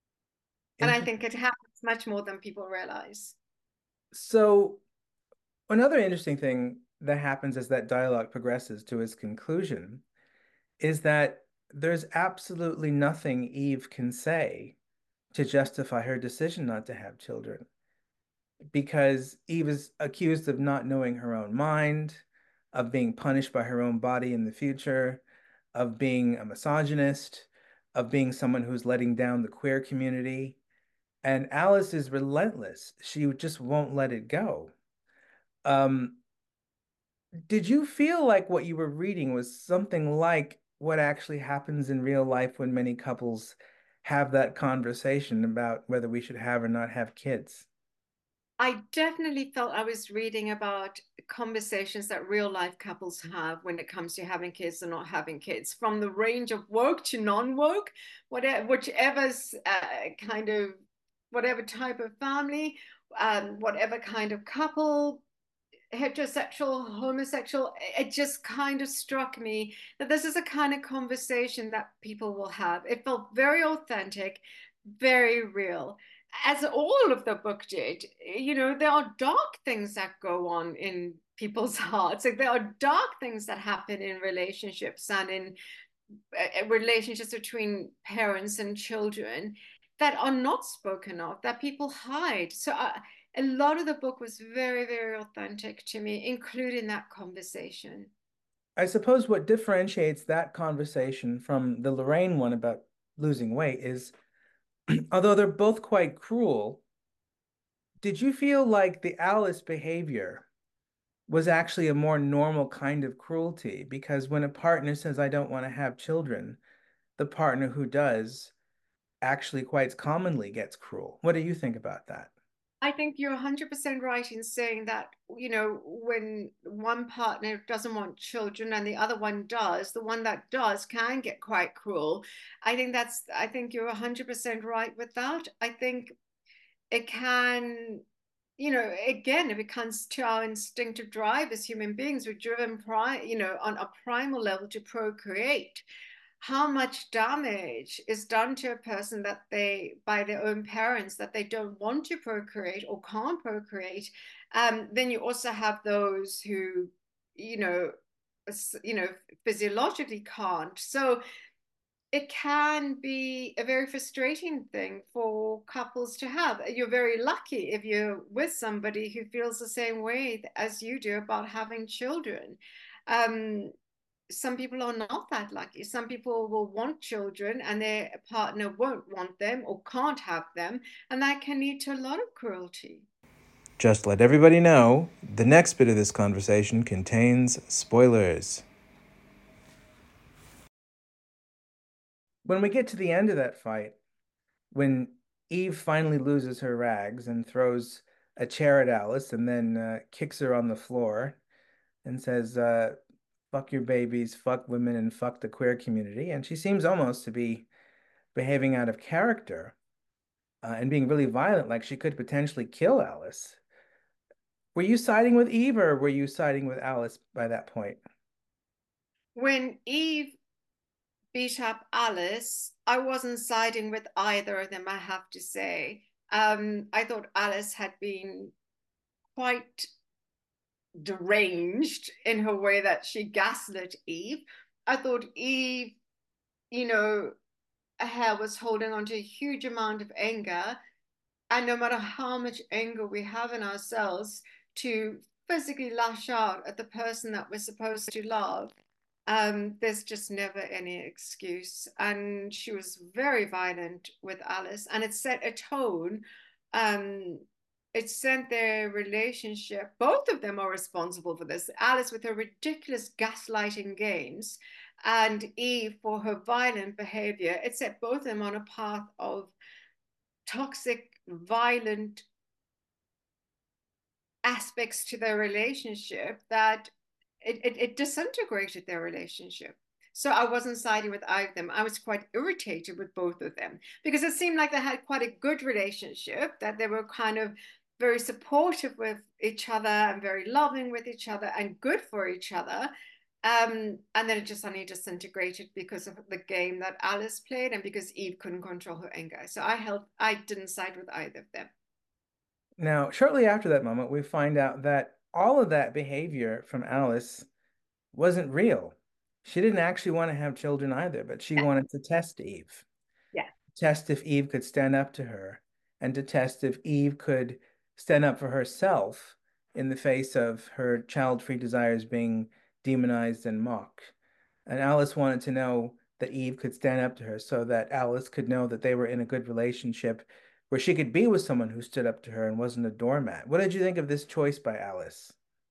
And I think it happens much more than people realize. So another interesting thing that happens as that dialogue progresses to its conclusion is that there's absolutely nothing Eve can say to justify her decision not to have children, because Eve is accused of not knowing her own mind, of being punished by her own body in the future, of being a misogynist, of being someone who's letting down the queer community. And Alice is relentless. She just won't let it go. Um, did you feel like what you were reading was something like what actually happens in real life when many couples have that conversation about whether we should have or not have kids? I definitely felt I was reading about conversations that real life couples have when it comes to having kids or not having kids, from the range of woke to non-woke, whatever, whichever's uh, kind of whatever type of family, um, whatever kind of couple, heterosexual, homosexual. It just kind of struck me that this is a kind of conversation that people will have. It felt very authentic, very real, as all of the book did. You know, there are dark things that go on in people's hearts. Like there are dark things that happen in relationships and in uh, relationships between parents and children that are not spoken of, that people hide. So uh, a lot of the book was very, very authentic to me, including that conversation. I suppose what differentiates that conversation from the Lorraine one about losing weight is, although they're both quite cruel, did you feel like the Alice behavior was actually a more normal kind of cruelty? Because when a partner says, I don't want to have children, the partner who does actually quite commonly gets cruel. What do you think about that? I think you're one hundred percent right in saying that, you know, when one partner doesn't want children and the other one does, the one that does can get quite cruel. I think that's, I think you're one hundred percent right with that. I think it can, you know, again, it becomes to our instinctive drive as human beings. We're driven, pri- you know, on a primal level to procreate. How much damage is done to a person that they, by their own parents, that they don't want to procreate or can't procreate. Um, then you also have those who, you know, you know, physiologically can't. So it can be a very frustrating thing for couples to have. You're very lucky if you're with somebody who feels the same way as you do about having children. Um, some people are not that lucky. Some people will want children and their partner won't want them or can't have them, and that can lead to a lot of cruelty. Just let everybody know, the next bit of this conversation contains spoilers. When we get to the end of that fight, when Eve finally loses her rags and throws a chair at Alice and then uh, kicks her on the floor and says, uh, fuck your babies, fuck women, and fuck the queer community. And she seems almost to be behaving out of character uh, and being really violent, like she could potentially kill Alice. Were you siding with Eve or were you siding with Alice by that point? When Eve beat up Alice, I wasn't siding with either of them, I have to say. Um, I thought Alice had been quite deranged in her way that she gaslit Eve. I thought Eve, you know, her was holding on to a huge amount of anger. And no matter how much anger we have in ourselves, to physically lash out at the person that we're supposed to love, um, there's just never any excuse. And she was very violent with Alice, and it set a tone. Um, it sent their relationship, both of them are responsible for this. Alice with her ridiculous gaslighting games, and Eve for her violent behavior. It set both of them on a path of toxic, violent aspects to their relationship that it, it, it disintegrated their relationship. So I wasn't siding with either of them. I was quite irritated with both of them because it seemed like they had quite a good relationship, that they were kind of very supportive with each other and very loving with each other and good for each other. Um, and then it just suddenly disintegrated because of the game that Alice played and because Eve couldn't control her anger. So I held, I didn't side with either of them. Now, shortly after that moment, we find out that all of that behavior from Alice wasn't real. She didn't actually want to have children either, but she Yeah, wanted to test Eve, yeah. test if Eve could stand up to her, and to test if Eve could stand up for herself in the face of her child-free desires being demonized and mocked. And Alice wanted to know that Eve could stand up to her so that Alice could know that they were in a good relationship where she could be with someone who stood up to her and wasn't a doormat. What did you think of this choice by Alice?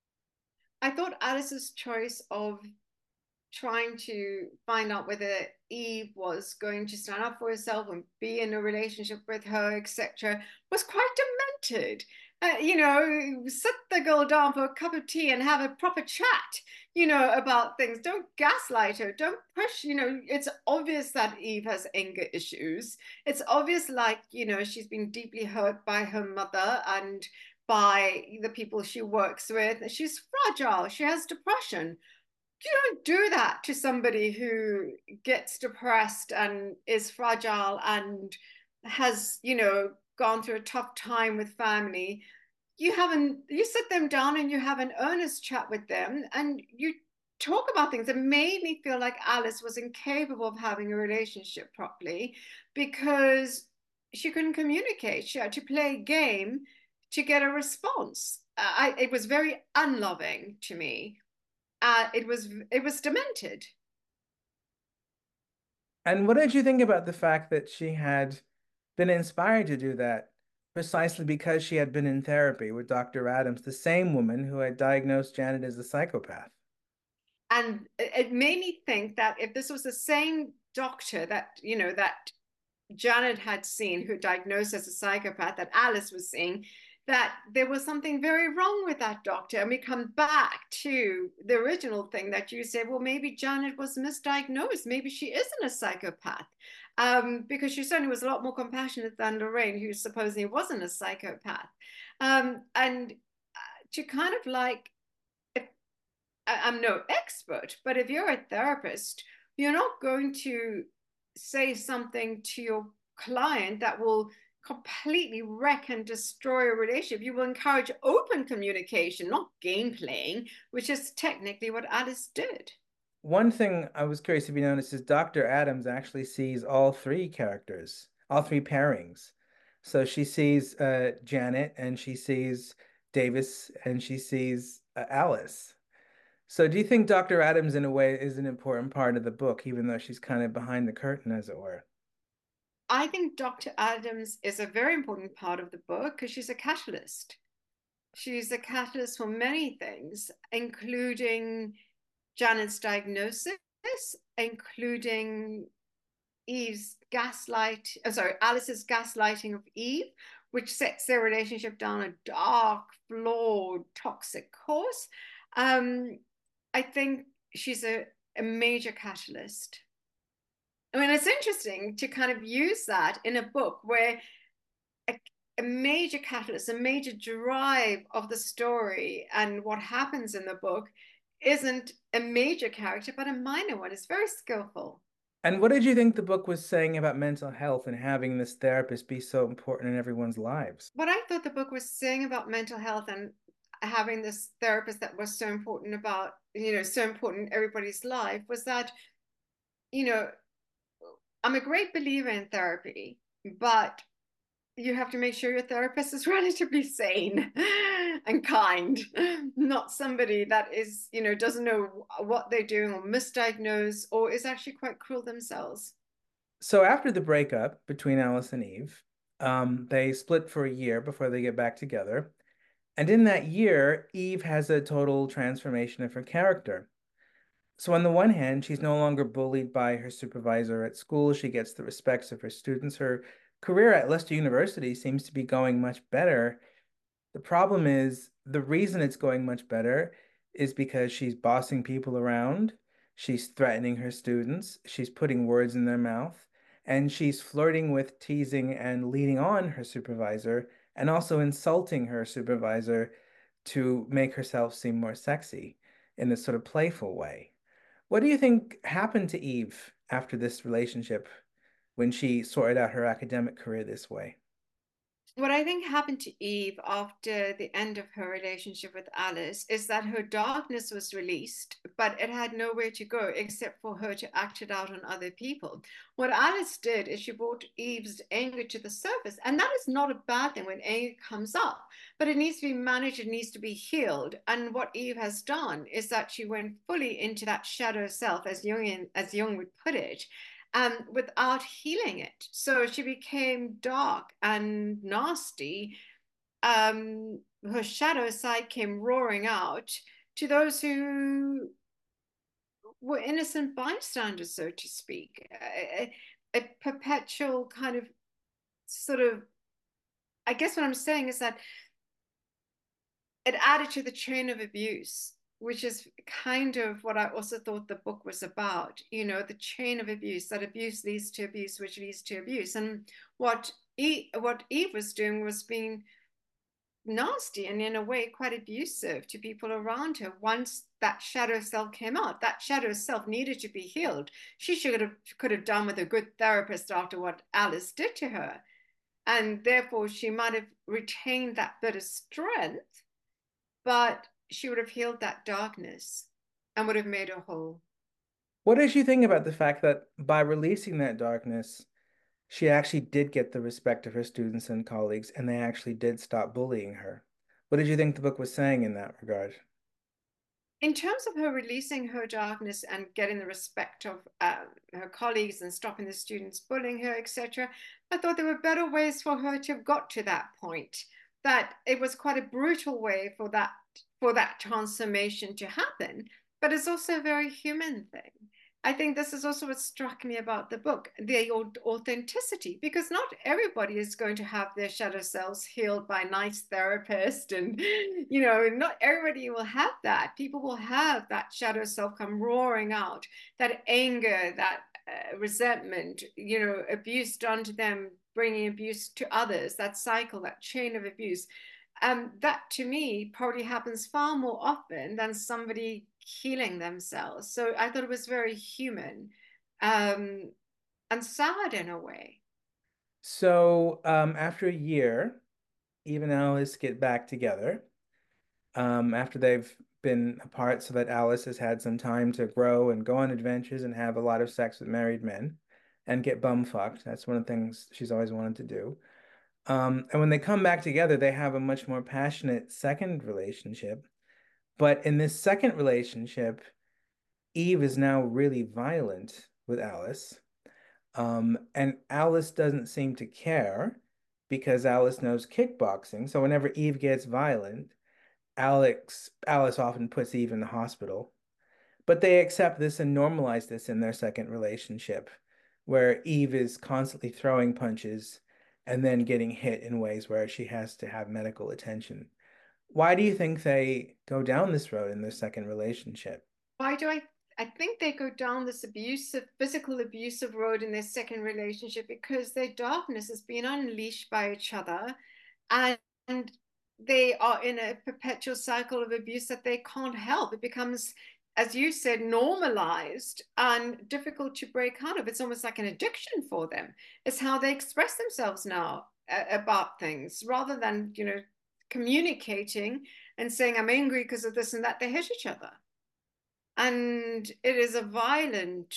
I thought Alice's choice of trying to find out whether Eve was going to stand up for herself and be in a relationship with her, et cetera, was quite demented. Uh, you know, sit the girl down for a cup of tea and have a proper chat, you know, about things. Don't gaslight her. Don't push, you know, it's obvious that Eve has anger issues. It's obvious, like, you know, she's been deeply hurt by her mother and by the people she works with. She's fragile. She has depression. You don't do that to somebody who gets depressed and is fragile and has, you know, gone through a tough time with family. You haven't, you sit them down and you have an earnest chat with them and you talk about things. It made me feel like Alice was incapable of having a relationship properly because she couldn't communicate. She had to play a game to get a response. I, it was very unloving to me. Uh, it was it was demented. And what did you think about the fact that she had been inspired to do that precisely because she had been in therapy with Doctor Adams, the same woman who had diagnosed Janet as a psychopath? And it made me think that if this was the same doctor that, you know, that Janet had seen, who diagnosed as a psychopath, that Alice was seeing, that there was something very wrong with that doctor. And we come back to the original thing that you said, well, maybe Janet was misdiagnosed. Maybe she isn't a psychopath. Um, because she certainly was a lot more compassionate than Lorraine, who supposedly wasn't a psychopath. Um, and uh, to kind of like, if, I'm no expert, but if you're a therapist, you're not going to say something to your client that will completely wreck and destroy a relationship. You will encourage open communication, not game playing, which is technically what Alice did. One thing I was curious if you noticed is Doctor Adams actually sees all three characters, all three pairings. So she sees uh, Janet and she sees Davis and she sees uh, Alice. So do you think Doctor Adams, in a way, is an important part of the book, even though she's kind of behind the curtain, as it were? I think Doctor Adams is a very important part of the book because she's a catalyst. She's a catalyst for many things, including Janet's diagnosis, including Eve's gaslight, oh, sorry, Alice's gaslighting of Eve, which sets their relationship down a dark, flawed, toxic course. Um, I think she's a, a major catalyst. I mean, it's interesting to kind of use that in a book where a, a major catalyst, a major drive of the story and what happens in the book isn't a major character, but a minor one. It's very skillful. And what did you think the book was saying about mental health and having this therapist be so important in everyone's lives? What I thought the book was saying about mental health and having this therapist that was so important about, you know, so important in everybody's life was that, you know, I'm a great believer in therapy, but you have to make sure your therapist is relatively sane and kind, not somebody that is, you know, doesn't know what they're doing or misdiagnosed or is actually quite cruel themselves. So after the breakup between Alice and Eve, um, they split for a year before they get back together. And in that year, Eve has a total transformation of her character. So on the one hand, she's no longer bullied by her supervisor at school. She gets the respects of her students. Her career at Leicester University seems to be going much better. The problem is the reason it's going much better is because she's bossing people around, she's threatening her students, she's putting words in their mouth, and she's flirting with, teasing, and leading on her supervisor, and also insulting her supervisor to make herself seem more sexy in this sort of playful way. What do you think happened to Eve after this relationship when she sorted out her academic career this way? What I think happened to Eve after the end of her relationship with Alice is that her darkness was released, but it had nowhere to go except for her to act it out on other people. What Alice did is she brought Eve's anger to the surface, and that is not a bad thing when anger comes up, but it needs to be managed, it needs to be healed. And what Eve has done is that she went fully into that shadow self, as Jung, as Jung would put it, um, without healing it. So she became dark and nasty. Um, her shadow side came roaring out to those who were innocent bystanders, so to speak. A, a perpetual kind of sort of, I guess what I'm saying is that it added to the chain of abuse, which is kind of what I also thought the book was about. You know, the chain of abuse, that abuse leads to abuse, which leads to abuse. And what Eve, what Eve was doing was being nasty and in a way quite abusive to people around her. Once that shadow self came out, that shadow self needed to be healed. She should have could have done with a good therapist after what Alice did to her. And therefore she might have retained that bit of strength, but she would have healed that darkness and would have made her whole. What did you think about the fact that by releasing that darkness, she actually did get the respect of her students and colleagues, and they actually did stop bullying her? What did you think the book was saying in that regard? In terms of her releasing her darkness and getting the respect of um, her colleagues and stopping the students bullying her, et cetera, I thought there were better ways for her to have got to that point. That it was quite a brutal way for that for that transformation to happen, but it's also a very human thing. I think this is also what struck me about the book, the authenticity, because not everybody is going to have their shadow selves healed by a nice therapist. And, you know, not everybody will have that. People will have that shadow self come roaring out, that anger, that uh, resentment, you know, abuse done to them, bringing abuse to others, that cycle, that chain of abuse. Um, that to me probably happens far more often than somebody healing themselves. So I thought it was very human, um, and sad in a way. So, um, after a year, Eve and Alice get back together. Um, after they've been apart, so that Alice has had some time to grow and go on adventures and have a lot of sex with married men and get bumfucked. That's one of the things she's always wanted to do. Um, and when they come back together, they have a much more passionate second relationship. But in this second relationship, Eve is now really violent with Alice. Um, and Alice doesn't seem to care because Alice knows kickboxing. So whenever Eve gets violent, Alex Alice often puts Eve in the hospital. But they accept this and normalize this in their second relationship, where Eve is constantly throwing punches and then getting hit in ways where she has to have medical attention. Why do you think they go down this road in their second relationship? Why do I? I think they go down this abusive, physical abusive road in their second relationship because their darkness has been unleashed by each other, and, and they are in a perpetual cycle of abuse that they can't help. It becomes as you said, normalized and difficult to break out of. It's almost like an addiction for them. It's how they express themselves now uh, about things rather than, you know, communicating and saying, I'm angry because of this and that. They hit each other. And it is a violent,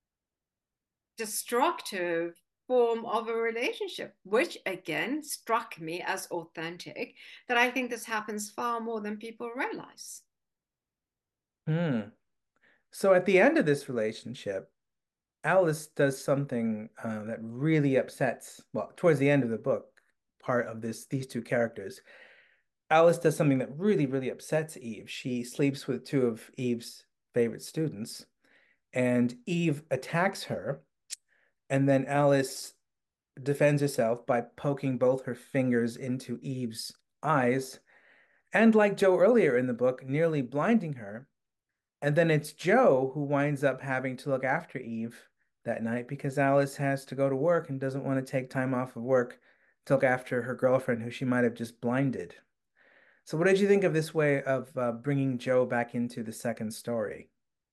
destructive form of a relationship, which again struck me as authentic, that I think this happens far more than people realize. Hmm. So at the end of this relationship, Alice does something uh, that really upsets, well, towards the end of the book, part of this, these two characters. Alice does something that really, really upsets Eve. She sleeps with two of Eve's favorite students, and Eve attacks her, and then Alice defends herself by poking both her fingers into Eve's eyes, and like Joe earlier in the book, nearly blinding her. And then it's Joe who winds up having to look after Eve that night because Alice has to go to work and doesn't want to take time off of work to look after her girlfriend who she might have just blinded. So, what did you think of this way of uh, bringing Joe back into the second story?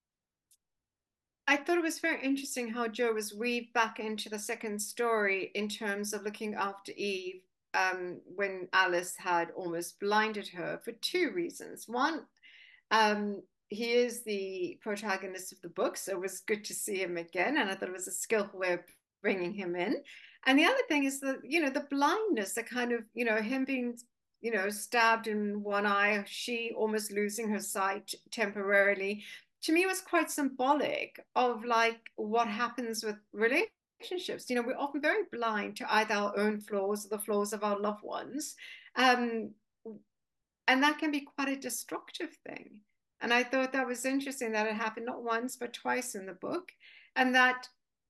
I thought it was very interesting how Joe was weaved back into the second story in terms of looking after Eve um, when Alice had almost blinded her for two reasons. One, um, he is the protagonist of the book, so it was good to see him again, and I thought it was a skillful way of bringing him in. And the other thing is that, you know, the blindness, the kind of, you know, him being, you know, stabbed in one eye, she almost losing her sight temporarily, to me was quite symbolic of like what happens with relationships. You know, we're often very blind to either our own flaws or the flaws of our loved ones. Um, and that can be quite a destructive thing. And I thought that was interesting that it happened not once, but twice in the book. And that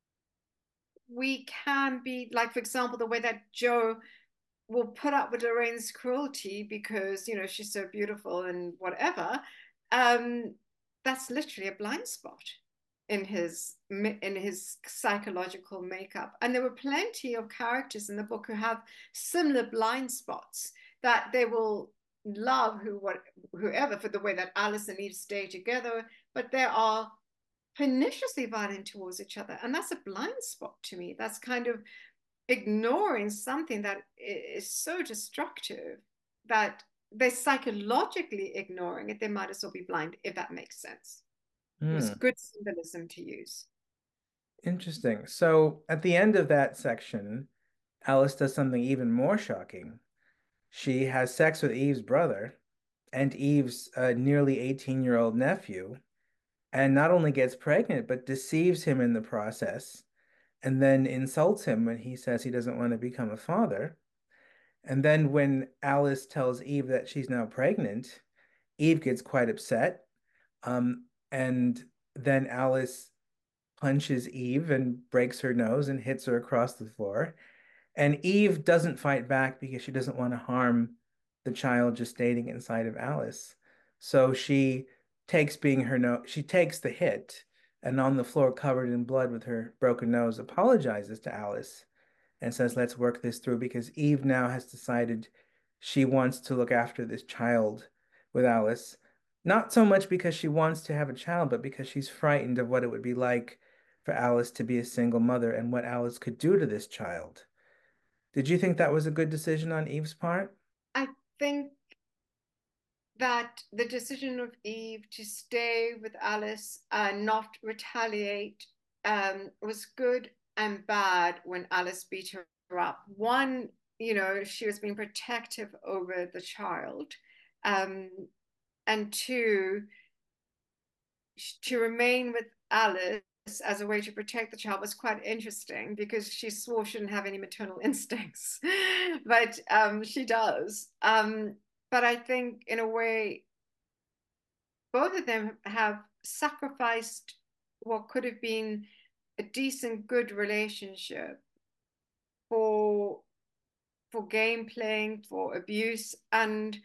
we can be, like, for example, the way that Joe will put up with Lorraine's cruelty because, you know, she's so beautiful and whatever. Um, that's literally a blind spot in his in his psychological makeup. And there were plenty of characters in the book who have similar blind spots that they will love who what whoever for the way that Alice and Eve stay together, but there are perniciously violent towards each other, and that's a blind spot to me. That's kind of ignoring something that is so destructive that they're psychologically ignoring it. They might as well be blind, if that makes sense. It was Hmm, good symbolism to use. interesting. So at the end of that section, Alice does something even more shocking. She has sex with Eve's brother and Eve's uh, nearly eighteen-year-old nephew, and not only gets pregnant, but deceives him in the process, and then insults him when he says he doesn't want to become a father. And then when Alice tells Eve that she's now pregnant, Eve gets quite upset. Um, and then Alice punches Eve and breaks her nose and hits her across the floor. And Eve doesn't fight back because she doesn't want to harm the child gestating inside of Alice. So she takes being her no she takes the hit and on the floor covered in blood with her broken nose apologizes to Alice and says, let's work this through because Eve now has decided she wants to look after this child with Alice. Not so much because she wants to have a child, but because she's frightened of what it would be like for Alice to be a single mother and what Alice could do to this child. Did you think that was a good decision on Eve's part? I think that the decision of Eve to stay with Alice and not retaliate um, was good and bad when Alice beat her up. One, you know, she was being protective over the child. Um, and two, to remain with Alice as a way to protect the child was quite interesting because she swore she didn't have any maternal instincts, but um, she does. Um, but I think, in a way, both of them have sacrificed what could have been a decent, good relationship for for game playing, for abuse, and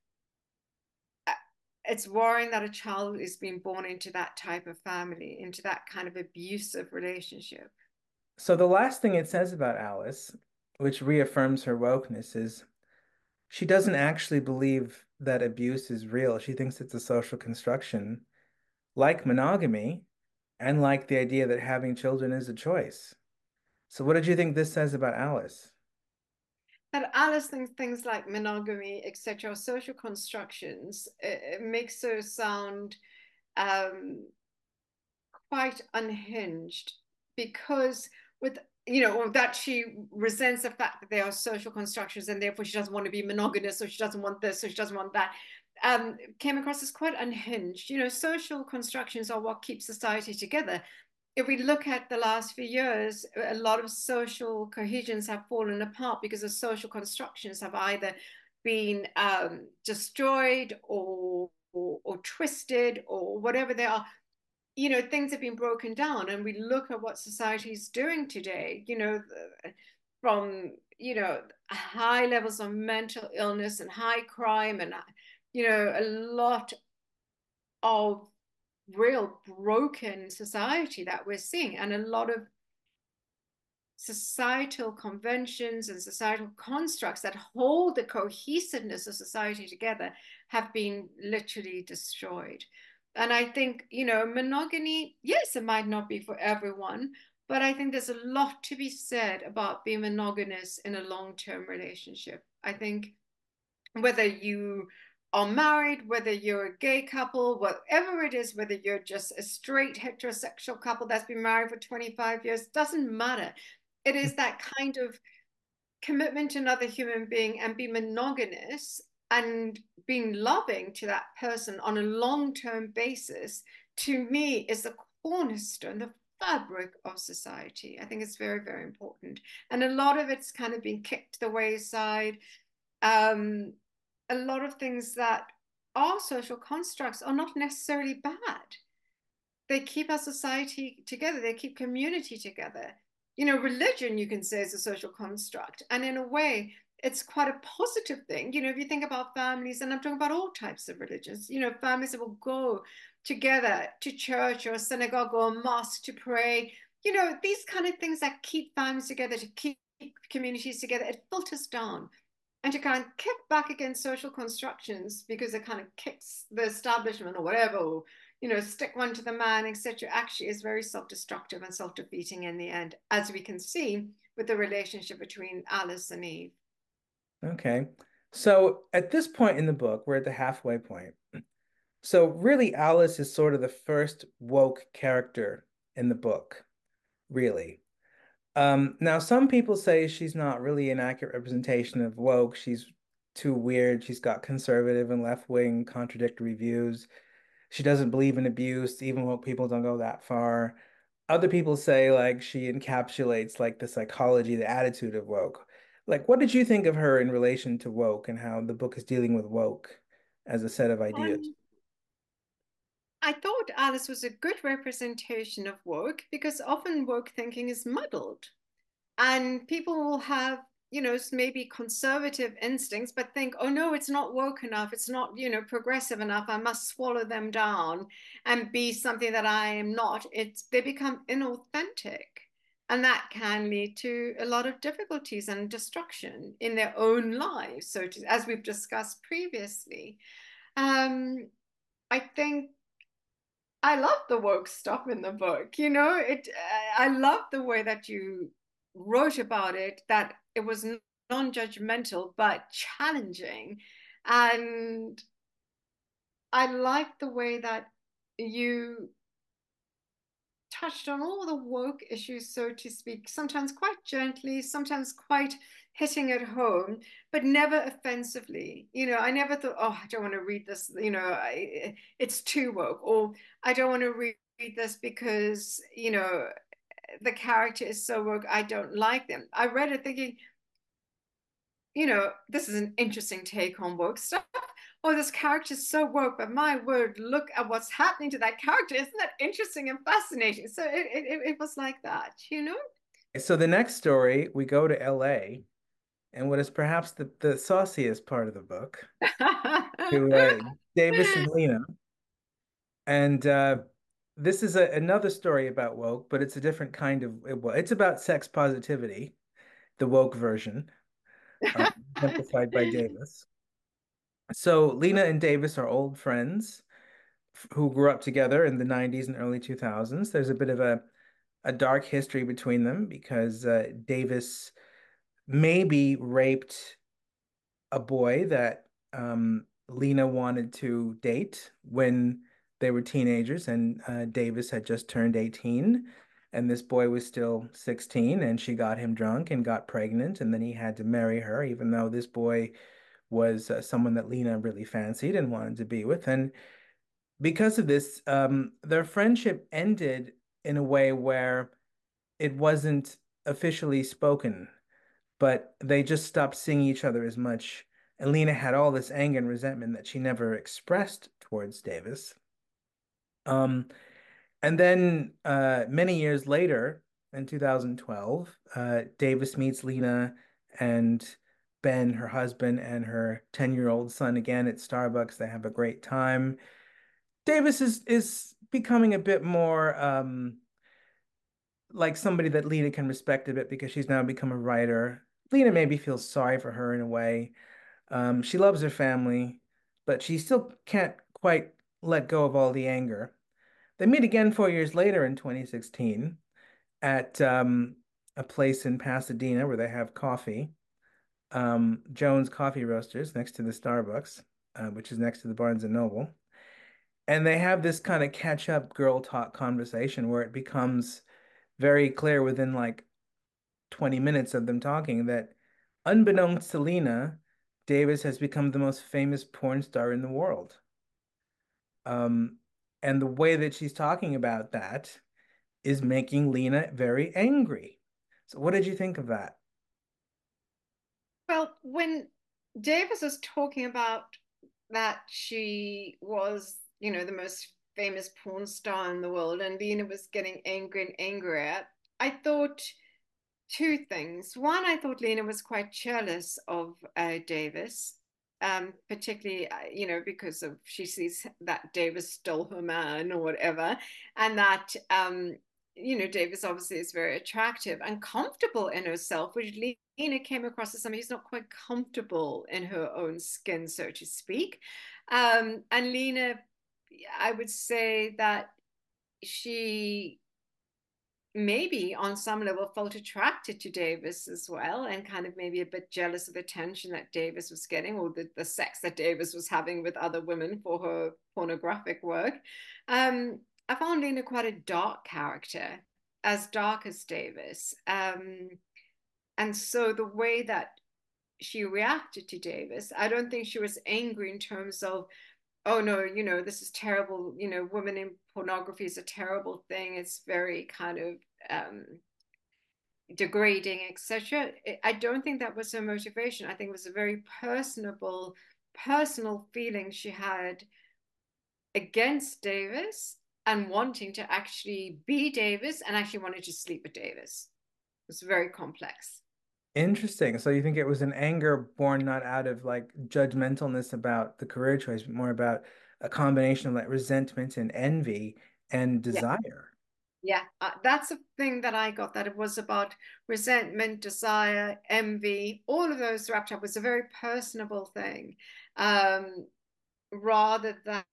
it's worrying that a child is being born into that type of family, into that kind of abusive relationship. So the last thing it says about Alice, which reaffirms her wokeness, is she doesn't actually believe that abuse is real. She thinks it's a social construction. like monogamy and like the idea that having children is a choice. So what did you think this says about Alice? That Alice thinks things like monogamy, et cetera, social constructions, it, it makes her sound um, quite unhinged because with you know that she resents the fact that they are social constructions and therefore she doesn't want to be monogamous or she doesn't want this or she doesn't want that um, came across as quite unhinged. You know, social constructions are what keeps society together. If we look at the last few years, a lot of social cohesions have fallen apart because the social constructions have either been um, destroyed or, or, or twisted or whatever they are. You know, things have been broken down, and we look at what society is doing today. You know, from you know high levels of mental illness and high crime, and you know a lot of real broken society that we're seeing, and a lot of societal conventions and societal constructs that hold the cohesiveness of society together have been literally destroyed. And I think, you know, monogamy, yes, it might not be for everyone, but I think there's a lot to be said about being monogamous in a long term relationship. I think whether you are married, whether you're a gay couple, whatever it is, whether you're just a straight heterosexual couple that's been married for twenty-five years, doesn't matter. It is that kind of commitment to another human being and be monogamous and being loving to that person on a long-term basis, to me, is the cornerstone, the fabric of society. I think it's very, very important. And a lot of it's kind of been kicked to the wayside. Um, a lot of things that are social constructs are not necessarily bad. They keep our society together, they keep community together. You know, religion, you can say, is a social construct. And in a way, it's quite a positive thing. You know, if you think about families, and I'm talking about all types of religions, you know, families that will go together to church or synagogue or mosque to pray, you know, these kind of things that keep families together, to keep communities together, it filters down. And to kind of kick back against social constructions because it kind of kicks the establishment or whatever, or, you know, stick one to the man, et cetera, actually is very self-destructive and self-defeating in the end, as we can see with the relationship between Alice and Eve. Okay. So at this point in the book, we're at the halfway point. So really, Alice is sort of the first woke character in the book, really. Um, now, some people say she's not really an accurate representation of woke. She's too weird. She's got conservative and left-wing contradictory views. She doesn't believe in abuse, even woke people don't go that far. Other people say like she encapsulates like the psychology, the attitude of woke. Like, what did you think of her in relation to woke and how the book is dealing with woke as a set of ideas? Um, I thought Alice was a good representation of woke because often woke thinking is muddled. And people will have, you know, maybe conservative instincts, but think, oh no, it's not woke enough, it's not, you know, progressive enough, I must swallow them down and be something that I am not. It's they become inauthentic, and that can lead to a lot of difficulties and destruction in their own lives, so to, as we've discussed previously. um I think I love the woke stuff in the book. You know, it. I love the way that you wrote about it. That it was non-judgmental but challenging, and I like the way that you touched on all the woke issues, so to speak. Sometimes quite gently, sometimes quite hitting it home, but never offensively. You know, I never thought, oh, I don't want to read this. You know, I, it's too woke, or I don't want to read this because you know the character is so woke, I don't like them. I read it thinking, you know, this is an interesting take on woke stuff. Oh, this character is so woke, but my word, look at what's happening to that character. Isn't that interesting and fascinating? So it, it, it was like that, you know? So the next story, we go to L A and what is perhaps the, the sauciest part of the book to uh, Davis and Lena. And uh, this is a, another story about woke, but it's a different kind of, well, it's about sex positivity, the woke version, um, exemplified by Davis. So Lena and Davis are old friends. who grew up together in the nineties and early two thousands. There's a bit of a, a dark history between them because uh, Davis maybe raped a boy that um, Lena wanted to date when they were teenagers, and uh, Davis had just turned eighteen, and this boy was still sixteen, and she got him drunk and got pregnant, and then he had to marry her, even though this boy was uh, someone that Lena really fancied and wanted to be with. And because of this, um, their friendship ended in a way where it wasn't officially spoken, but they just stopped seeing each other as much. And Lena had all this anger and resentment that she never expressed towards Davis. Um, and then uh, many years later, in two thousand twelve, uh, Davis meets Lena and Ben, her husband, and her ten-year-old son again at Starbucks. They have a great time. Davis is is becoming a bit more um, like somebody that Lena can respect a bit because she's now become a writer. Lena maybe feels sorry for her in a way. Um, she loves her family, but she still can't quite let go of all the anger. They meet again four years later in twenty sixteen at um, a place in Pasadena where they have coffee, um, Jones Coffee Roasters next to the Starbucks, uh, which is next to the Barnes and Noble. And they have this kind of catch up girl talk conversation where it becomes very clear within like twenty minutes of them talking that unbeknownst to Lena, Davis has become the most famous porn star in the world. Um, and the way that she's talking about that is making Lena very angry. So what did you think of that? Well, when Davis was talking about that she was, you know, the most famous porn star in the world, and Lena was getting angry and angrier, I thought two things. One, I thought Lena was quite jealous of uh, Davis, um, particularly, uh, you know, because of she sees that Davis stole her man or whatever, and that, um, you know, Davis obviously is very attractive and comfortable in herself, which Lena came across as somebody who's not quite comfortable in her own skin, so to speak. Um, and Lena, I would say that she maybe on some level felt attracted to Davis as well, and kind of maybe a bit jealous of the attention that Davis was getting, or the, the sex that Davis was having with other women for her pornographic work. Um, I found Lena quite a dark character, as dark as Davis. Um, and so the way that she reacted to Davis, I don't think she was angry in terms of, oh no, you know, this is terrible, you know, women in pornography is a terrible thing. It's very kind of um, degrading, et cetera. I don't think that was her motivation. I think it was a very personable, personal feeling she had against Davis and wanting to actually be Davis and actually wanted to sleep with Davis. It was very complex. Interesting. So you think it was an anger born not out of like judgmentalness about the career choice, but more about a combination of like resentment and envy and Yeah. desire. Yeah, uh, that's a thing that I got, that it was about resentment, desire, envy, all of those wrapped up. It was a very personable thing, um, rather than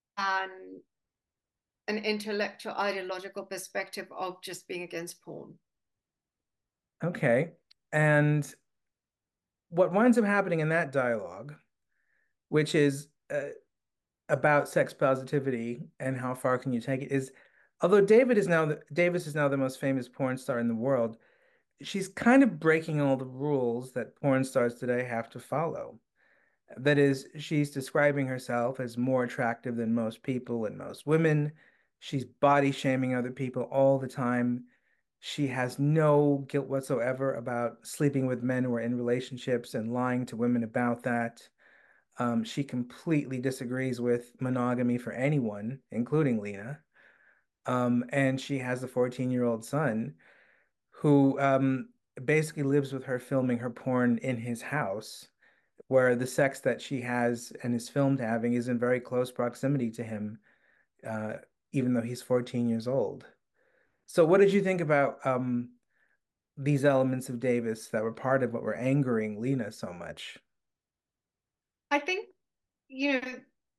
an intellectual, ideological perspective of just being against porn. Okay. And what winds up happening in that dialogue, which is uh, about sex positivity and how far can you take it, is although David is now the, Davis is now the most famous porn star in the world, she's kind of breaking all the rules that porn stars today have to follow. That is, she's describing herself as more attractive than most people and most women. She's body shaming other people all the time. She has no guilt whatsoever about sleeping with men who are in relationships and lying to women about that. Um, she completely disagrees with monogamy for anyone, including Lena. Um, and she has a fourteen-year-old son who um, basically lives with her filming her porn in his house, where the sex that she has and is filmed having is in very close proximity to him, uh, even though he's fourteen years old. So, what did you think about um, these elements of Davis that were part of what were angering Lena so much? I think, you know,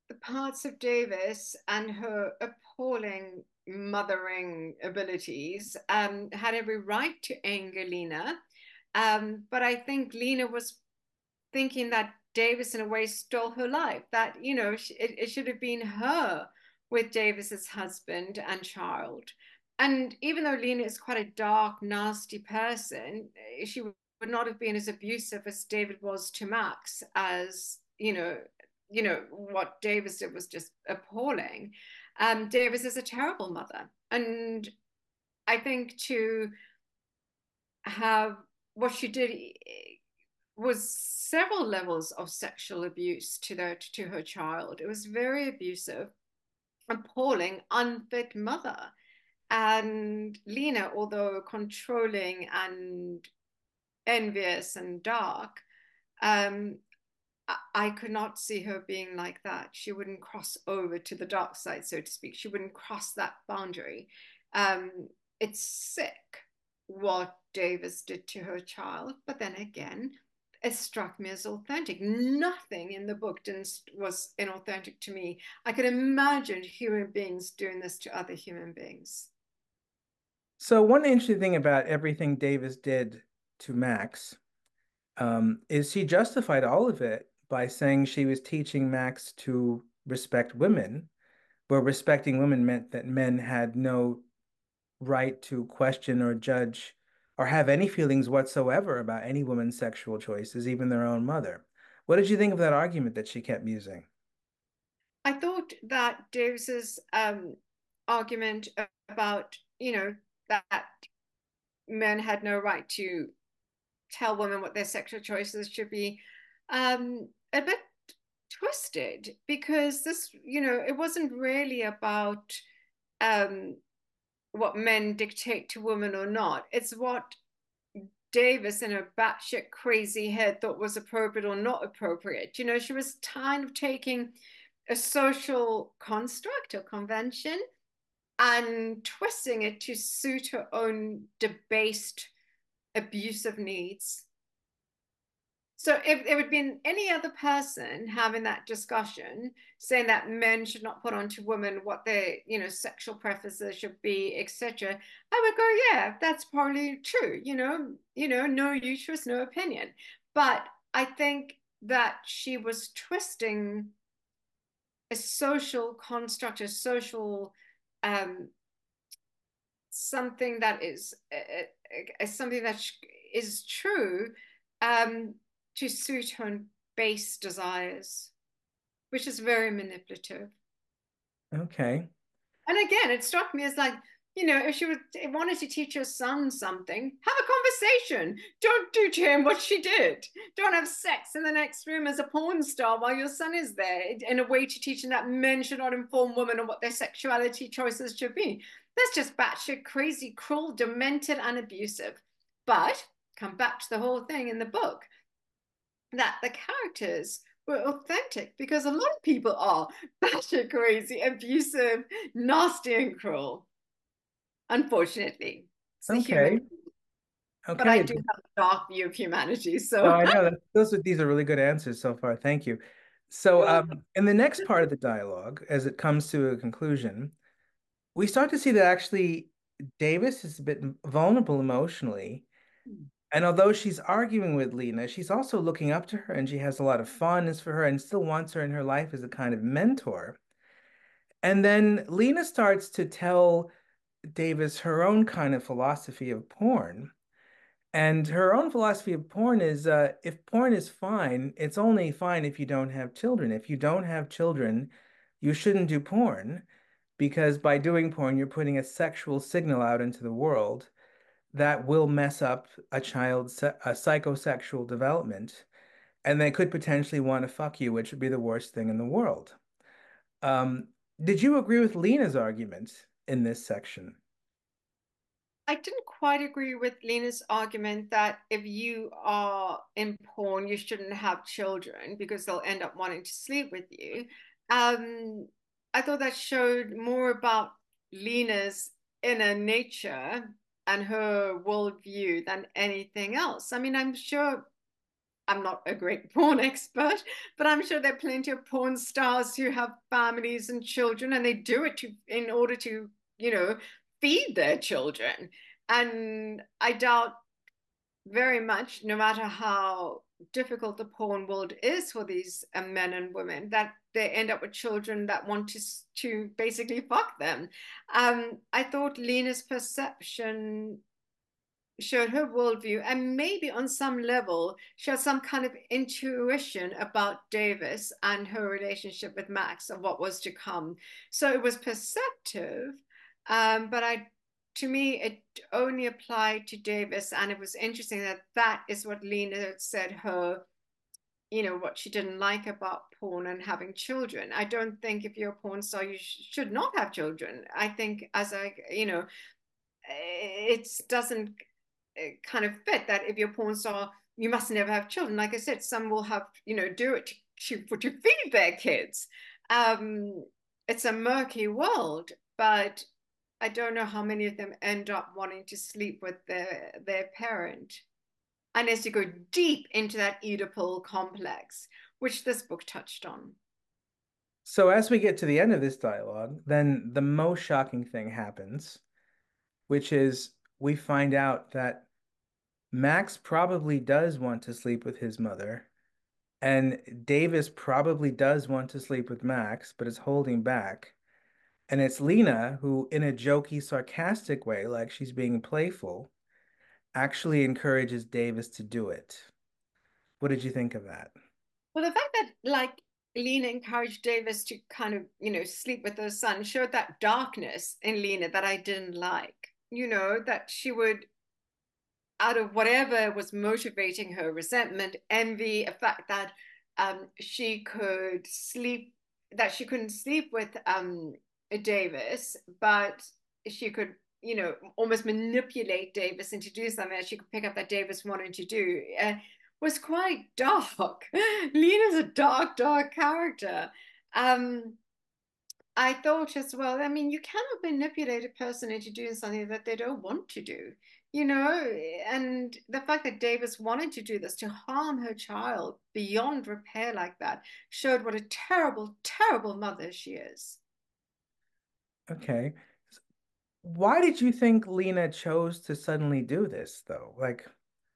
the parts of Davis and her appalling mothering abilities um, had every right to anger Lena. Um, but I think Lena was thinking that Davis, in a way, stole her life, that, you know, it, it should have been her with Davis's husband and child. And even though Lena is quite a dark, nasty person, she would not have been as abusive as David was to Max, as, you know, you know, what Davis did was just appalling. Um, Davis is a terrible mother. And I think to have what she did was several levels of sexual abuse to their to her child. It was very abusive, appalling, unfit mother. And Lena, although controlling and envious and dark, um, I could not see her being like that. She wouldn't cross over to the dark side, so to speak. She wouldn't cross that boundary. Um, it's sick what Davis did to her child, but then again, it struck me as authentic. Nothing in the book didn't, was inauthentic to me. I could imagine human beings doing this to other human beings. So one interesting thing about everything Davis did to Max um, is she justified all of it by saying she was teaching Max to respect women, where respecting women meant that men had no right to question or judge or have any feelings whatsoever about any woman's sexual choices, even their own mother. What did you think of that argument that she kept using? I thought that Davis's um, argument about, you know, that men had no right to tell women what their sexual choices should be um, a bit twisted, because this, you know, it wasn't really about um, what men dictate to women or not. It's what Davis in her batshit crazy head thought was appropriate or not appropriate. You know, she was kind of taking a social construct or convention and twisting it to suit her own debased, abusive needs. So if it would be any other person having that discussion, saying that men should not put onto women what their, you know, sexual preferences should be, et cetera, I would go, yeah, that's probably true. You know, you know, no uterus, no opinion. But I think that she was twisting a social construct, a social um, something that is uh, uh, something that is true um, to suit her base desires, which is very manipulative. Okay. And again, it struck me as like, you know, if she would, wanted to teach her son something, have a conversation. Don't do to him what she did. Don't have sex in the next room as a porn star while your son is there, in a way to teach him that men should not inform women on what their sexuality choices should be. That's just batshit crazy, cruel, demented, and abusive. But come back to the whole thing in the book, that the characters were authentic, because a lot of people are batshit crazy, abusive, nasty, and cruel. Unfortunately, it's the human. Okay. But I Okay. do have a dark view of humanity, No, so I know that those are these are really good answers so far. Thank you. So, you're welcome. um, in the next part of the dialogue, as it comes to a conclusion, we start to see that actually Davis is a bit vulnerable emotionally. And although she's arguing with Lena, she's also looking up to her and she has a lot of fondness for her and still wants her in her life as a kind of mentor. And then Lena starts to tell Davis her own kind of philosophy of porn. And her own philosophy of porn is uh, if porn is fine, it's only fine if you don't have children. If you don't have children, you shouldn't do porn because by doing porn, you're putting a sexual signal out into the world that will mess up a child's a psychosexual development. And they could potentially want to fuck you, which would be the worst thing in the world. Um, did you agree with Lena's argument in this section? I didn't quite agree with Lena's argument that if you are in porn, you shouldn't have children because they'll end up wanting to sleep with you. Um, I thought that showed more about Lena's inner nature and her worldview than anything else. I mean, I'm sure I'm not a great porn expert, but I'm sure there are plenty of porn stars who have families and children, and they do it to in order to, you know, feed their children. And I doubt very much, no matter how difficult the porn world is for these uh, men and women, that they end up with children that want to to basically fuck them. Um, I thought Lena's perception showed her worldview, and maybe on some level she had some kind of intuition about Davis and her relationship with Max and what was to come. So it was perceptive, um, but I, to me, it only applied to Davis, and it was interesting that that is what Lena said her, you know, what she didn't like about porn and having children. I don't think if you're a porn star you sh- should not have children. I think as I, you know, it doesn't uh, kind of fit that if you're a porn star, you must never have children. Like I said, some will have, you know, do it to, to, to feed their kids. Um, it's a murky world, but I don't know how many of them end up wanting to sleep with their their parent unless you go deep into that Oedipal complex, which this book touched on. So as we get to the end of this dialogue, then the most shocking thing happens, which is we find out that Max probably does want to sleep with his mother, and Davis probably does want to sleep with Max, but is holding back. And it's Lena who, in a jokey, sarcastic way, like she's being playful, actually encourages Davis to do it. What did you think of that? Well, the fact that like Lena encouraged Davis to kind of, you know, sleep with her son showed that darkness in Lena that I didn't like. You know, that she would, out of whatever was motivating her, resentment, envy, a fact that um, she could sleep, that she couldn't sleep with um, Davis, but she could, you know, almost manipulate Davis into do something that she could pick up that Davis wanted to do, uh, was quite dark. Lena's a dark, dark character. Um, I thought as well, I mean, you cannot manipulate a person into doing something that they don't want to do, you know? And the fact that Davis wanted to do this to harm her child beyond repair like that showed what a terrible, terrible mother she is. Okay. Why did you think Lena chose to suddenly do this, though? Like,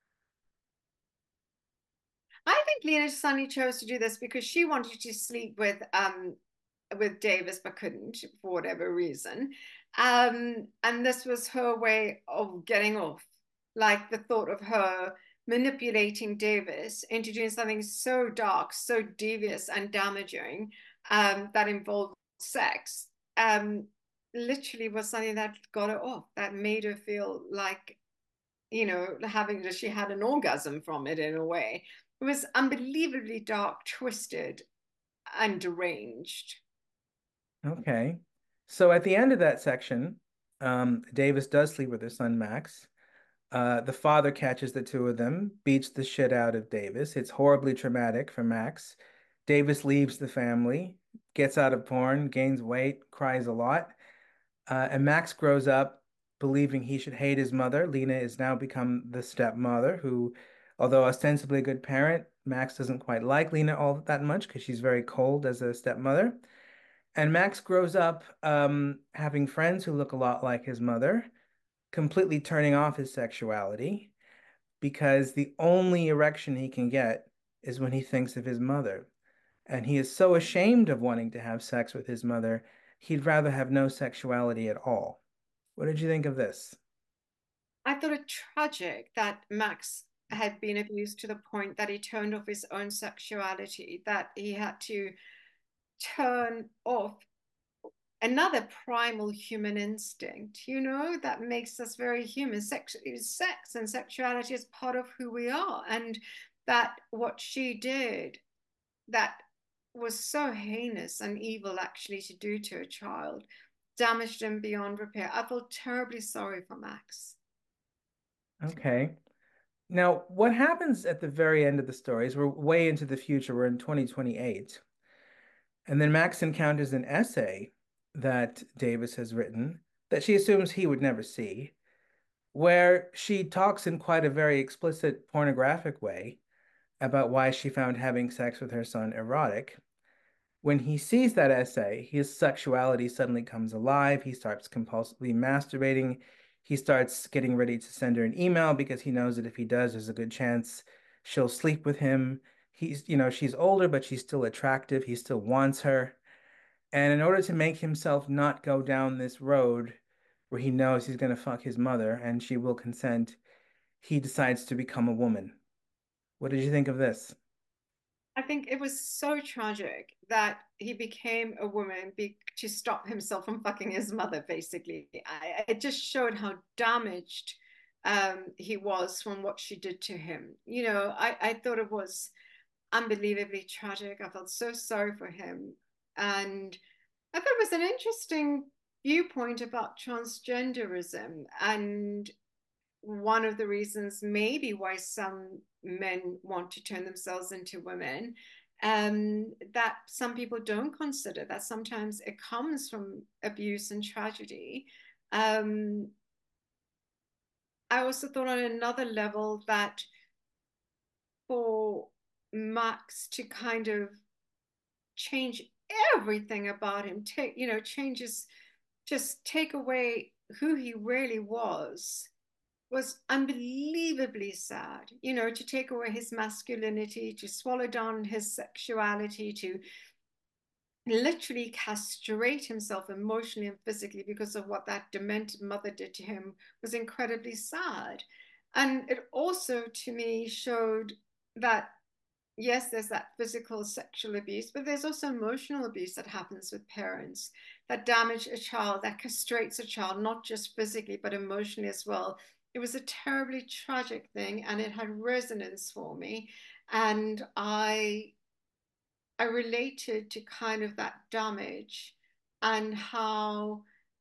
I think Lena suddenly chose to do this because she wanted to sleep with um with Davis but couldn't for whatever reason. Um, and this was her way of getting off. Like the thought of her manipulating Davis into doing something so dark, so devious and damaging, um, that involved sex, um, literally was something that got her off, that made her feel like, you know, having she had an orgasm from it in a way. It was unbelievably dark, twisted, and deranged. okay. So at the end of that section, um, Davis does sleep with his son Max. Uh, the father catches the two of them, beats the shit out of Davis. It's horribly traumatic for Max. Davis leaves the family, gets out of porn, gains weight, cries a lot. Uh, and Max grows up believing he should hate his mother. Lena is now become the stepmother who, although ostensibly a good parent, Max doesn't quite like Lena all that much because she's very cold as a stepmother. And Max grows up um, having friends who look a lot like his mother, completely turning off his sexuality because the only erection he can get is when he thinks of his mother. And he is so ashamed of wanting to have sex with his mother, he'd rather have no sexuality at all. What did you think of this? I thought it tragic that Max had been abused to the point that he turned off his own sexuality, that he had to turn off another primal human instinct, you know, that makes us very human. Sex, sex and sexuality is part of who we are. And that what she did, that was so heinous and evil actually to do to a child, damaged him beyond repair. I felt terribly sorry for Max. Okay. Now, what happens at the very end of the story is we're way into the future. We're in twenty twenty-eight. And then Max encounters an essay that Davis has written that she assumes he would never see, where she talks in quite a very explicit pornographic way about why she found having sex with her son erotic. When he sees that essay, his sexuality suddenly comes alive. He starts compulsively masturbating. He starts getting ready to send her an email because he knows that if he does, there's a good chance she'll sleep with him. He's, you know, she's older, but she's still attractive. He still wants her. And in order to make himself not go down this road where he knows he's going to fuck his mother and she will consent, he decides to become a woman. What did you think of this? I think it was so tragic that he became a woman be to stop himself from fucking his mother, basically. I, it just showed how damaged um, he was from what she did to him. You know, I, I thought it was unbelievably tragic. I felt so sorry for him. And I thought it was an interesting viewpoint about transgenderism and one of the reasons maybe why some men want to turn themselves into women, um, that some people don't consider that sometimes it comes from abuse and tragedy. Um, I also thought on another level that for Max to kind of change everything about him, take, you know, changes, just take away who he really was was unbelievably sad, you know, to take away his masculinity, to swallow down his sexuality, to literally castrate himself emotionally and physically because of what that demented mother did to him was incredibly sad. And it also, to me, showed that yes, there's that physical sexual abuse, but there's also emotional abuse that happens with parents that damage a child, that castrates a child, not just physically, but emotionally as well. It was a terribly tragic thing and it had resonance for me. And I I related to kind of that damage and how,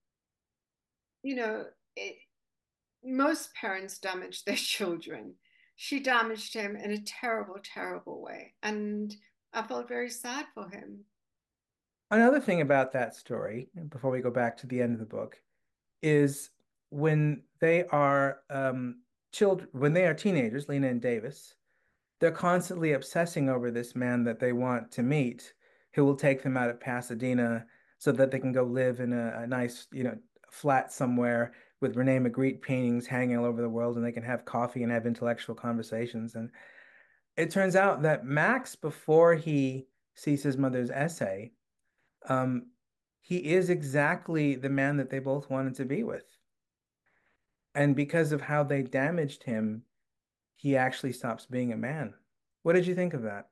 you know, it, most parents damage their children. She damaged him in a terrible, terrible way. And I felt very sad for him. Another thing about that story, before we go back to the end of the book, is when they are um, children, when they are teenagers, Lena and Davis, they're constantly obsessing over this man that they want to meet, who will take them out of Pasadena so that they can go live in a, a nice, you know, flat somewhere with Rene Magritte paintings hanging all over the world, and they can have coffee and have intellectual conversations. And it turns out that Max, before he sees his mother's essay, um, he is exactly the man that they both wanted to be with. And because of how they damaged him, he actually stops being a man. What did you think of that?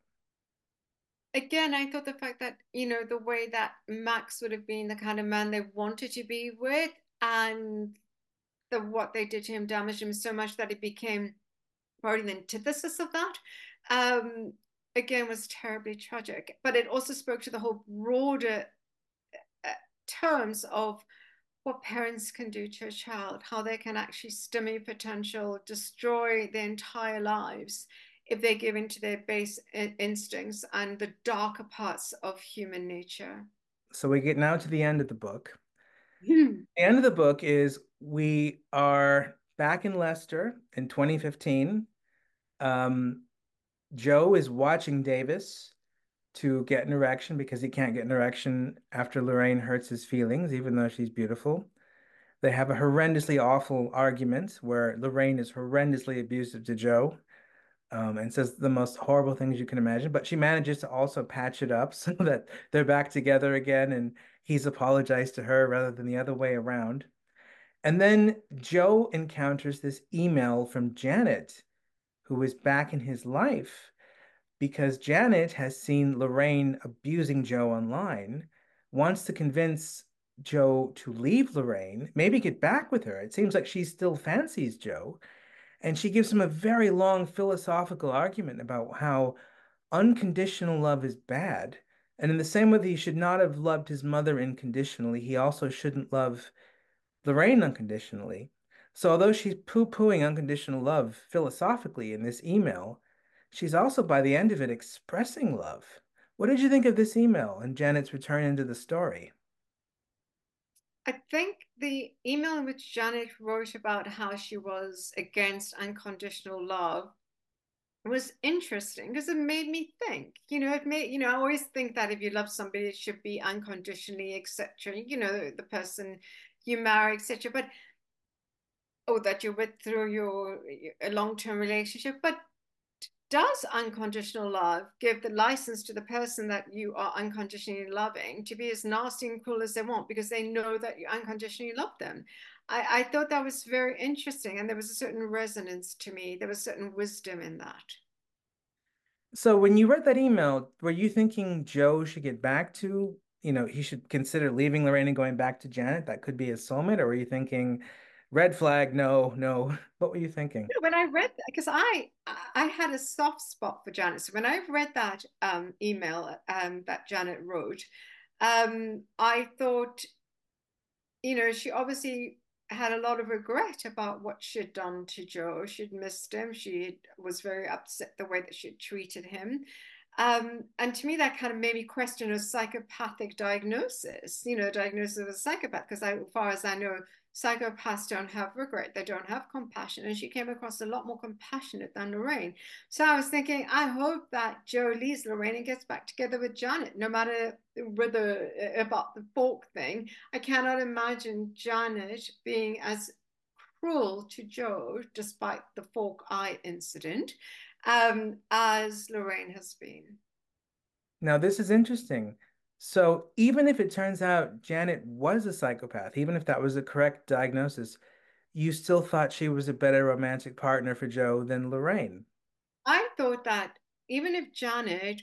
Again, I thought the fact that, you know, the way that Max would have been the kind of man they wanted to be with and the what they did to him damaged him so much that he became probably the antithesis of that. Um, again, was terribly tragic. But it also spoke to the whole broader uh, terms of what parents can do to a child, how they can actually stimulate potential, destroy their entire lives if they give into their base instincts and the darker parts of human nature. So we get now to the end of the book. Hmm. The end of the book is we are back in Leicester in twenty fifteen. Um, Joe is watching Davis to get an erection because he can't get an erection after Lorraine hurts his feelings, even though she's beautiful. They have a horrendously awful argument where Lorraine is horrendously abusive to Joe, um, and says the most horrible things you can imagine. But she manages to also patch it up so that they're back together again, and he's apologized to her rather than the other way around. And then Joe encounters this email from Janet, who is back in his life because Janet has seen Lorraine abusing Joe online, wants to convince Joe to leave Lorraine, maybe get back with her. It seems like she still fancies Joe. And she gives him a very long philosophical argument about how unconditional love is bad. And in the same way that he should not have loved his mother unconditionally, he also shouldn't love Lorraine unconditionally. So although she's poo-pooing unconditional love philosophically in this email, she's also by the end of it expressing love. What did you think of this email and Janet's return into the story? I think the email in which Janet wrote about how she was against unconditional love was interesting because it made me think. You know, it made, you know, I always think that if you love somebody, it should be unconditionally, et cetera. You know, the person you marry, et cetera. But or that you're with through your a long-term relationship. But does unconditional love give the license to the person that you are unconditionally loving to be as nasty and cruel as they want because they know that you unconditionally love them? I, I thought that was very interesting, and there was a certain resonance to me. There was certain wisdom in that. So when you read that email, were you thinking Joe should get back to, you know, he should consider leaving Lorraine and going back to Janet? That could be his soulmate, or were you thinking red flag, no, no? What were you thinking? When I read that, because I I had a soft spot for Janet. So when I read that um, email um, that Janet wrote, um, I thought, you know, she obviously had a lot of regret about what she'd done to Joe. She'd missed him. She was very upset the way that she'd treated him. Um, and to me, that kind of made me question a psychopathic diagnosis, you know, diagnosis of a psychopath, because as far as I know, psychopaths don't have regret, they don't have compassion. And she came across a lot more compassionate than Lorraine. So I was thinking, I hope that Joe leaves Lorraine and gets back together with Janet, no matter whether about the fork thing. I cannot imagine Janet being as cruel to Joe, despite the fork eye incident, um, as Lorraine has been. Now, this is interesting. So even if it turns out Janet was a psychopath, even if that was a correct diagnosis, you still thought she was a better romantic partner for Joe than Lorraine. I thought that even if Janet,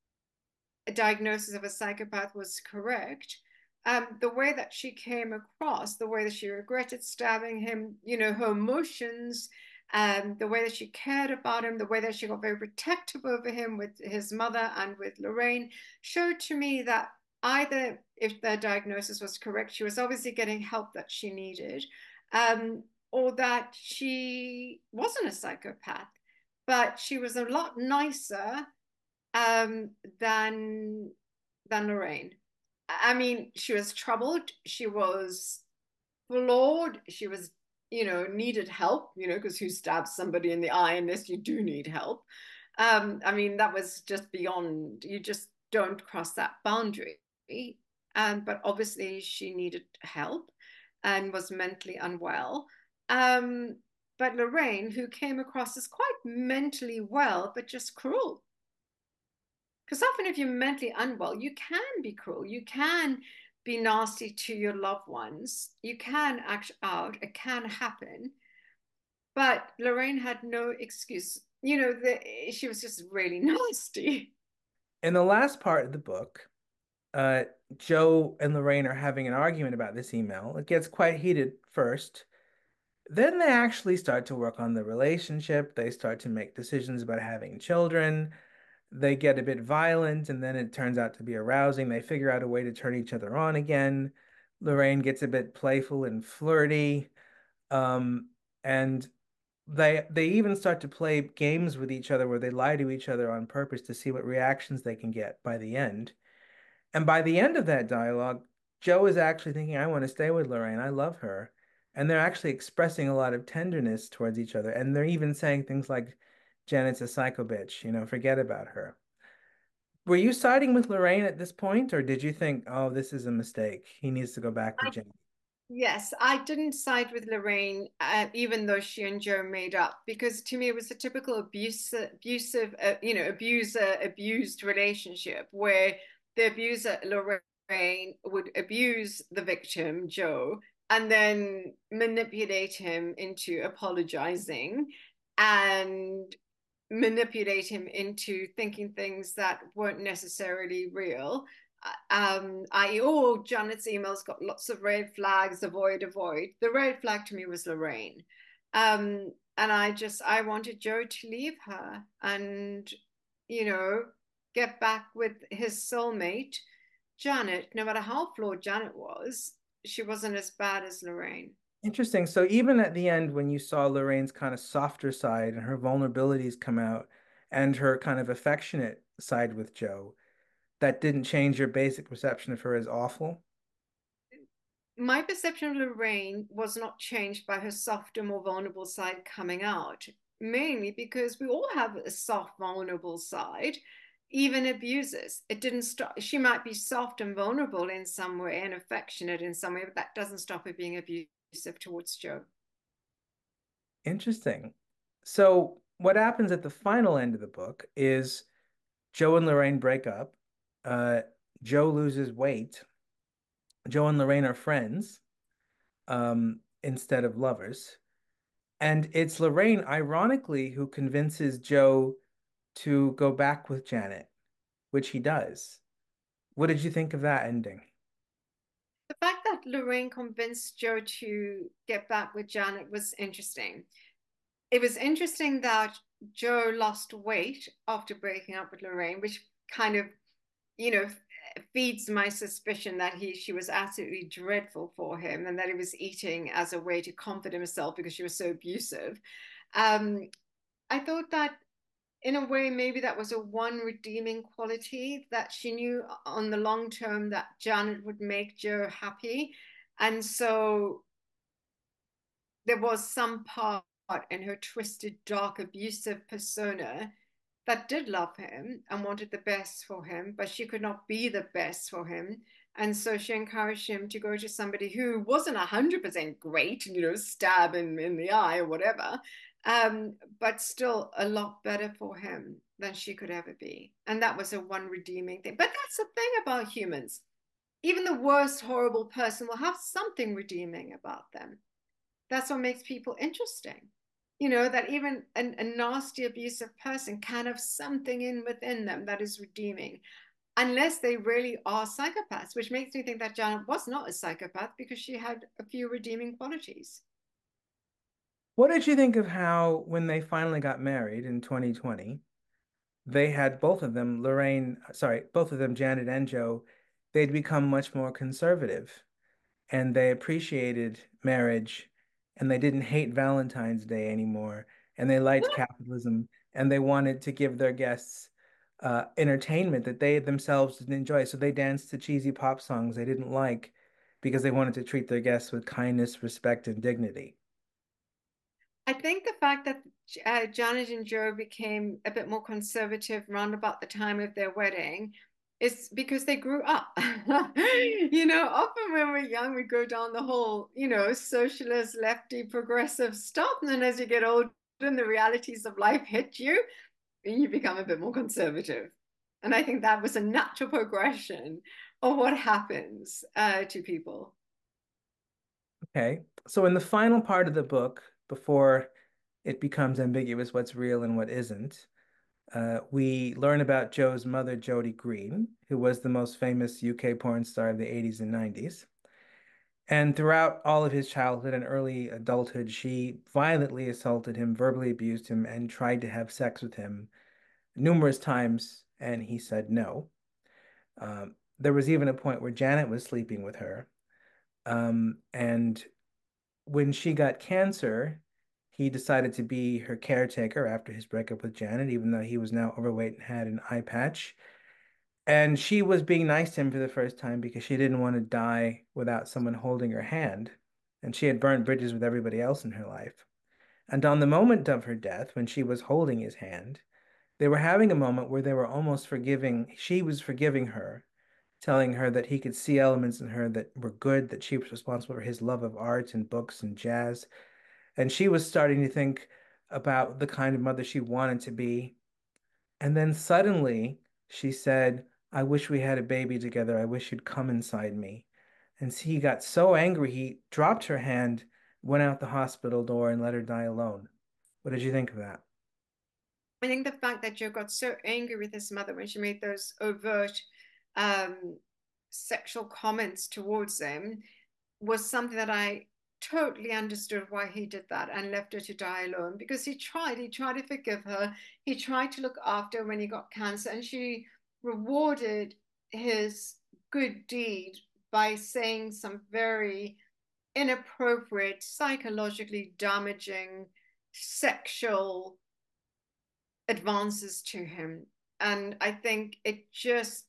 a diagnosis of a psychopath, was correct, um, the way that she came across, the way that she regretted stabbing him, you know, her emotions, um, the way that she cared about him, the way that she got very protective over him with his mother and with Lorraine, showed to me that either if the diagnosis was correct, she was obviously getting help that she needed, um, or that she wasn't a psychopath, but she was a lot nicer um, than than Lorraine. I mean, she was troubled. She was flawed. She was, you know, needed help. You know, because who stabs somebody in the eye unless you do need help? Um, I mean, that was just beyond. You just don't cross that boundary. Um, but obviously, she needed help and was mentally unwell. Um, but Lorraine, who came across as quite mentally well, but just cruel, because often, if you're mentally unwell, you can be cruel. You can be nasty to your loved ones. You can act out. It can happen. But Lorraine had no excuse. You know, the, she was just really nasty. In the last part of the book, uh, Joe and Lorraine are having an argument about this email. It gets quite heated first. Then they actually start to work on the relationship. They start to make decisions about having children. They get a bit violent, and then it turns out to be arousing. They figure out a way to turn each other on again. Lorraine gets a bit playful and flirty. Um, and they they even start to play games with each other where they lie to each other on purpose to see what reactions they can get by the end. And by the end of that dialogue, Joe is actually thinking, I want to stay with Lorraine. I love her. And they're actually expressing a lot of tenderness towards each other. And they're even saying things like, Janet's a psycho bitch, you know, forget about her. Were you siding with Lorraine at this point, or did you think, oh, this is a mistake? He needs to go back with I, Janet? yes, I didn't side with Lorraine, uh, even though she and Joe made up, because to me it was a typical abuse, abusive, uh, you know, abuser abused relationship where the abuser Lorraine would abuse the victim Joe and then manipulate him into apologizing and manipulate him into thinking things that weren't necessarily real. Um, I oh, Janet's emails got lots of red flags, avoid, avoid. The red flag to me was Lorraine. Um, and I just I wanted Joe to leave her and, you know, get back with his soulmate, Janet. No matter how flawed Janet was, she wasn't as bad as Lorraine. Interesting. So even at the end, when you saw Lorraine's kind of softer side and her vulnerabilities come out and her kind of affectionate side with Joe, that didn't change your basic perception of her as awful. My perception of Lorraine was not changed by her softer, more vulnerable side coming out. mainly because we all have a soft, vulnerable side, even abusers. It didn't stop. She might be soft and vulnerable in some way and affectionate in some way, but that doesn't stop her being abusive towards Joe. Interesting. So what happens at the final end of the book is Joe and Lorraine break up. Uh, Joe loses weight. Joe and Lorraine are friends, um, instead of lovers. And it's Lorraine, ironically, who convinces Joe to go back with Janet, which he does. What did you think of that ending? The fact that Lorraine convinced Joe to get back with Janet was interesting. It was interesting that Joe lost weight after breaking up with Lorraine, which kind of, you know, feeds my suspicion that he she was absolutely dreadful for him and that he was eating as a way to comfort himself because she was so abusive. Um, I thought that in a way maybe that was a one redeeming quality that she knew on the long term that Janet would make Joe happy. And so there was some part in her twisted, dark, abusive persona that did love him and wanted the best for him, but she could not be the best for him. And so she encouraged him to go to somebody who wasn't one hundred percent great, you know, stab him in the eye or whatever, um, but still a lot better for him than she could ever be. And that was a one redeeming thing. But that's the thing about humans. Even the worst horrible person will have something redeeming about them. That's what makes people interesting. You know, that even a, a nasty, abusive person can have something in within them that is redeeming, unless they really are psychopaths, which makes me think that Janet was not a psychopath because she had a few redeeming qualities. What did you think of how, when they finally got married in twenty twenty, they had both of them, Lorraine, sorry, both of them, Janet and Joe, they'd become much more conservative and they appreciated marriage and they didn't hate Valentine's Day anymore and they liked capitalism and they wanted to give their guests uh, entertainment that they themselves didn't enjoy. So they danced to cheesy pop songs they didn't like because they wanted to treat their guests with kindness, respect, and dignity. I think the fact that uh, Janet and Joe became a bit more conservative round about the time of their wedding is because they grew up. You know, often when we're young, we go down the whole, you know, socialist, lefty, progressive stuff. And then as you get older and the realities of life hit you, you become a bit more conservative. And I think that was a natural progression of what happens uh, to people. Okay. So in the final part of the book, before it becomes ambiguous what's real and what isn't, uh, we learn about Joe's mother, Jodie Green, who was the most famous U K porn star of the eighties and nineties. And throughout all of his childhood and early adulthood, she violently assaulted him, verbally abused him, and tried to have sex with him numerous times, and he said no. Um, there was even a point where Janet was sleeping with her. Um, and when she got cancer, he decided to be her caretaker after his breakup with Janet, even though he was now overweight and had an eye patch. And she was being nice to him for the first time because she didn't want to die without someone holding her hand. And she had burned bridges with everybody else in her life. And on the moment of her death, when she was holding his hand, they were having a moment where they were almost forgiving. She was forgiving her, telling her that he could see elements in her that were good, that she was responsible for his love of art and books and jazz. And she was starting to think about the kind of mother she wanted to be. And then suddenly she said, I wish we had a baby together. I wish you'd come inside me. And he got so angry, he dropped her hand, went out the hospital door, and let her die alone. What did you think of that? I think the fact that Joe got so angry with his mother when she made those overt um, sexual comments towards him was something that I totally understood why he did that and left her to die alone because he tried. He tried to forgive her. He tried to look after her when he got cancer, and she rewarded his good deed by saying some very inappropriate, psychologically damaging, sexual advances to him. And I think it just,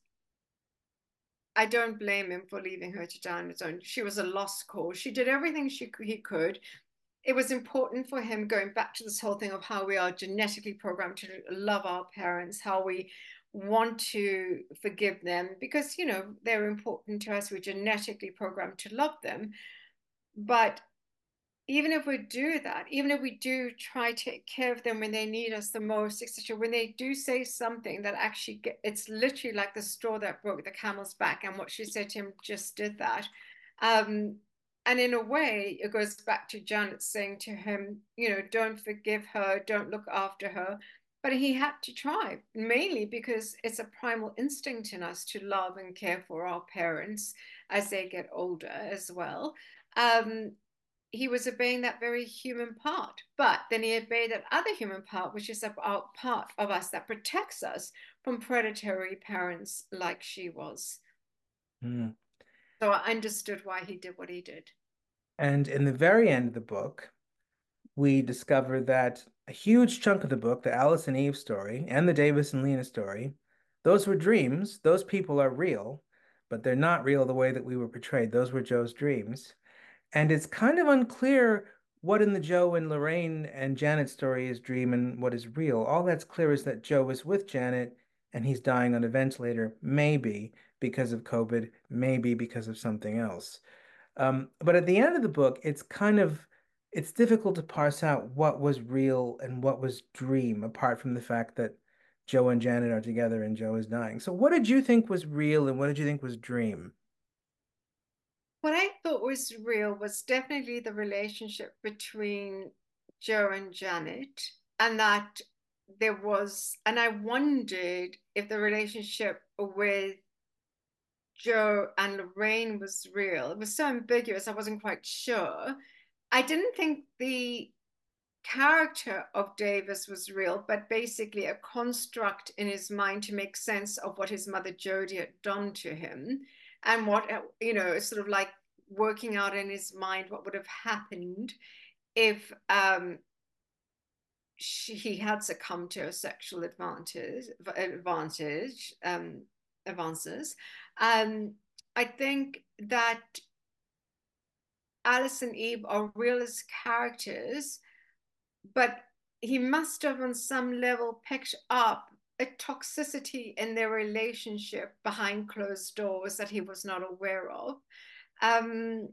I don't blame him for leaving her to die on its own. She was a lost cause. She did everything she he could. it was important for him going back to this whole thing of how we are genetically programmed to love our parents, how we want to forgive them because, you know, they're important to us. We're genetically programmed to love them. But even if we do that, even if we do try to take care of them when they need us the most, et cetera, when they do say something that actually get, it's literally like the straw that broke the camel's back, and what she said to him just did that. Um, and in a way, it goes back to Janet saying to him, you know, don't forgive her, don't look after her. But he had to try, mainly because it's a primal instinct in us to love and care for our parents as they get older as well. Um, he was obeying that very human part, but then he obeyed that other human part, which is a part of us that protects us from predatory parents like she was. Mm. So I understood why he did what he did. And in the very end of the book, we discover that a huge chunk of the book, the Alice and Eve story and the Davis and Lena story, those were dreams. Those people are real, but they're not real the way that we were portrayed. Those were Joe's dreams. And it's kind of unclear what in the Joe and Lorraine and Janet story is dream and what is real. All that's clear is that Joe is with Janet and he's dying on a ventilator, maybe because of COVID, maybe because of something else. Um, but at the end of the book, it's kind of it's difficult to parse out what was real and what was dream, apart from the fact that Joe and Janet are together and Joe is dying. So what did you think was real and what did you think was dream? What I thought was real was definitely the relationship between Joe and Janet, and that there was, and I wondered if the relationship with Joe and Lorraine was real. It was so ambiguous, I wasn't quite sure. I didn't think the character of Davis was real, but basically a construct in his mind to make sense of what his mother Jody had done to him and what, you know, sort of like working out in his mind what would have happened if um, she, he had succumbed to a sexual advantage, advantage, um, advances. Um, I think that Alice and Eve are real as characters, but he must have on some level picked up a toxicity in their relationship behind closed doors that he was not aware of. Um,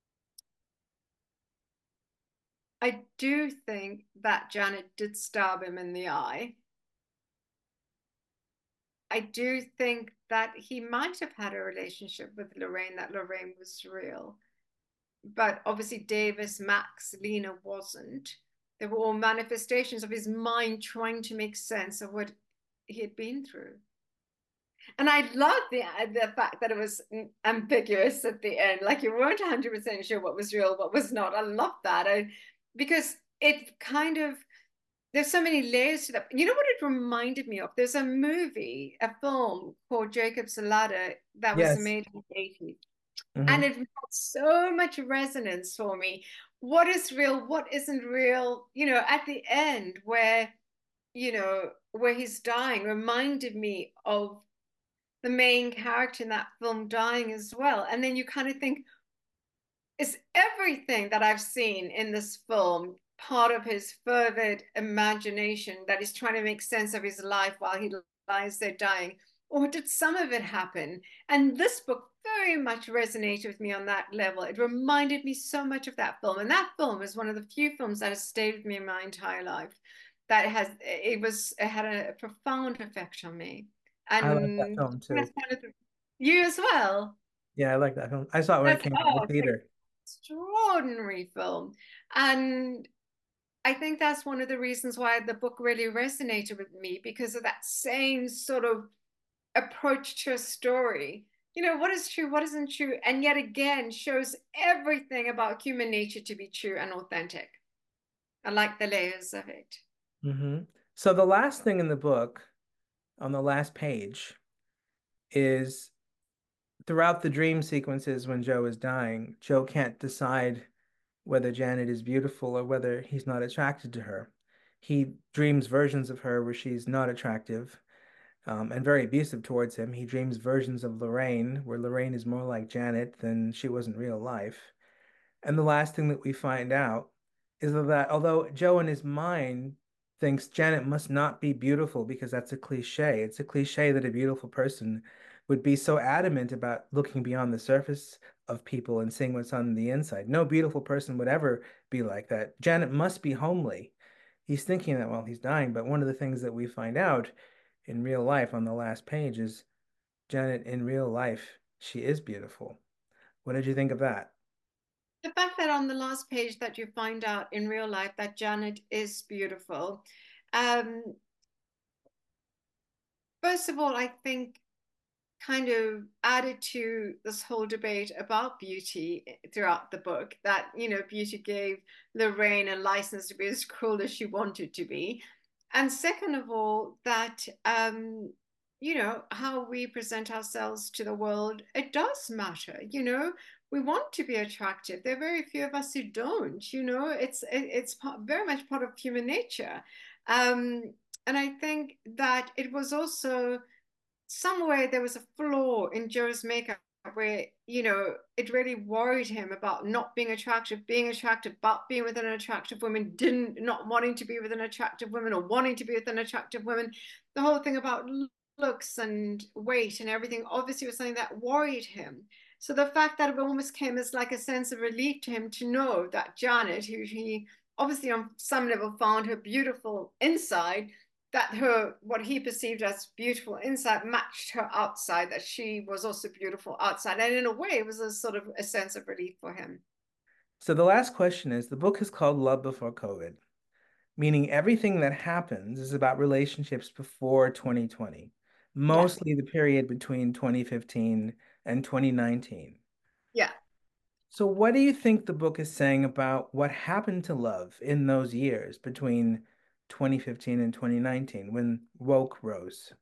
I do think that Janet did stab him in the eye. I do think that he might have had a relationship with Lorraine, that Lorraine was real. But obviously, Davis, Max, Lena wasn't. They were all manifestations of his mind trying to make sense of what he had been through. And I love the the fact that it was ambiguous at the end, like you weren't one hundred percent sure what was real, what was not. I love that. I because it kind of there's so many layers to that. You know what it reminded me of? There's a movie, a film called Jacob's Ladder that was Yes. made in the eighties. Hmm. And it had so much resonance for me. What is real? What isn't real? You know, at the end where, you know, where he's dying reminded me of the main character in that film dying as well. And then you kind of think, is everything that I've seen in this film part of his fervid imagination that he's trying to make sense of his life while he lies there dying? Or did some of it happen? And this book very much resonated with me on that level. It reminded me so much of that film. And that film is one of the few films that has stayed with me in my entire life. That has it was it had a profound effect on me. I like that And film that's too. kind of the, you as well. Yeah, I like that film. I saw it when it That's came out in oh, the it's an theater. extraordinary film. And I think that's one of the reasons why the book really resonated with me because of that same sort of approach to a story. You know, what is true, what isn't true, and yet again shows everything about human nature to be true and authentic. I like the layers of it. Hmm. So the last thing in the book, on the last page, is throughout the dream sequences when Joe is dying, Joe can't decide whether Janet is beautiful or whether he's not attracted to her. He dreams versions of her where she's not attractive, um, and very abusive towards him. He dreams versions of Lorraine where Lorraine is more like Janet than she was in real life. And the last thing that we find out is that although Joe in his mind thinks Janet must not be beautiful because that's a cliche, it's a cliche that a beautiful person would be so adamant about looking beyond the surface of people and seeing what's on the inside. No beautiful person would ever be like that. Janet must be homely. He's thinking that while he's dying, but one of the things that we find out in real life on the last page is Janet in real life, she is beautiful. What did you think of that? The fact that on the last page that you find out in real life that Janet is beautiful. Um, First of all, I think kind of added to this whole debate about beauty throughout the book that, you know, beauty gave Lorraine a license to be as cruel as she wanted to be. And second of all, that, um, you know, how we present ourselves to the world, it does matter, you know. We want to be attractive. There are very few of us who don't, you know. It's it, it's part, very much part of human nature. Um, and I think that it was also somewhere there was a flaw in Joe's makeup where, you know, it really worried him about not being attractive, being attractive, but being with an attractive woman, didn't not wanting to be with an attractive woman or wanting to be with an attractive woman. The whole thing about looks and weight and everything obviously was something that worried him. So the fact that it almost came as like a sense of relief to him to know that Janet, who he obviously on some level found her beautiful inside, that her what he perceived as beautiful inside matched her outside, that she was also beautiful outside, and in a way it was a sort of a sense of relief for him. So the last question is, the book is called Love Before COVID, meaning everything that happens is about relationships before twenty twenty, Yeah, mostly the period between twenty fifteen and twenty nineteen. yeah. So what do you think the book is saying about what happened to love in those years between twenty fifteen and twenty nineteen when woke rose?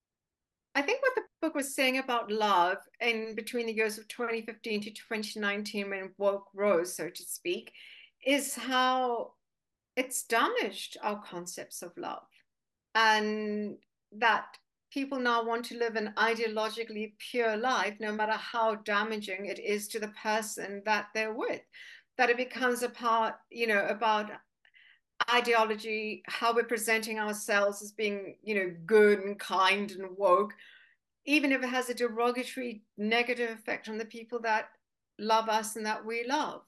I think what the book was saying about love in between the years of twenty fifteen to twenty nineteen, when woke rose, so to speak, is how it's damaged our concepts of love, and that people now want to live an ideologically pure life, no matter how damaging it is to the person that they're with. That it becomes a part, you know, about ideology, how we're presenting ourselves as being, you know, good and kind and woke, even if it has a derogatory, negative effect on the people that love us and that we love.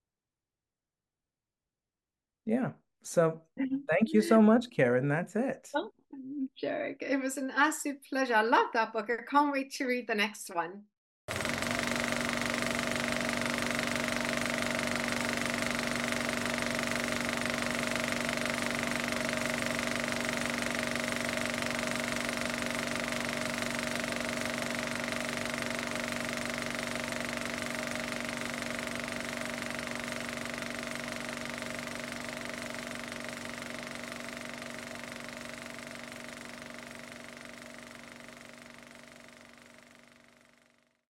Yeah. So thank you so much, Karen. That's it. Well, Jarek, it was an absolute pleasure. I love that book. I can't wait to read the next one.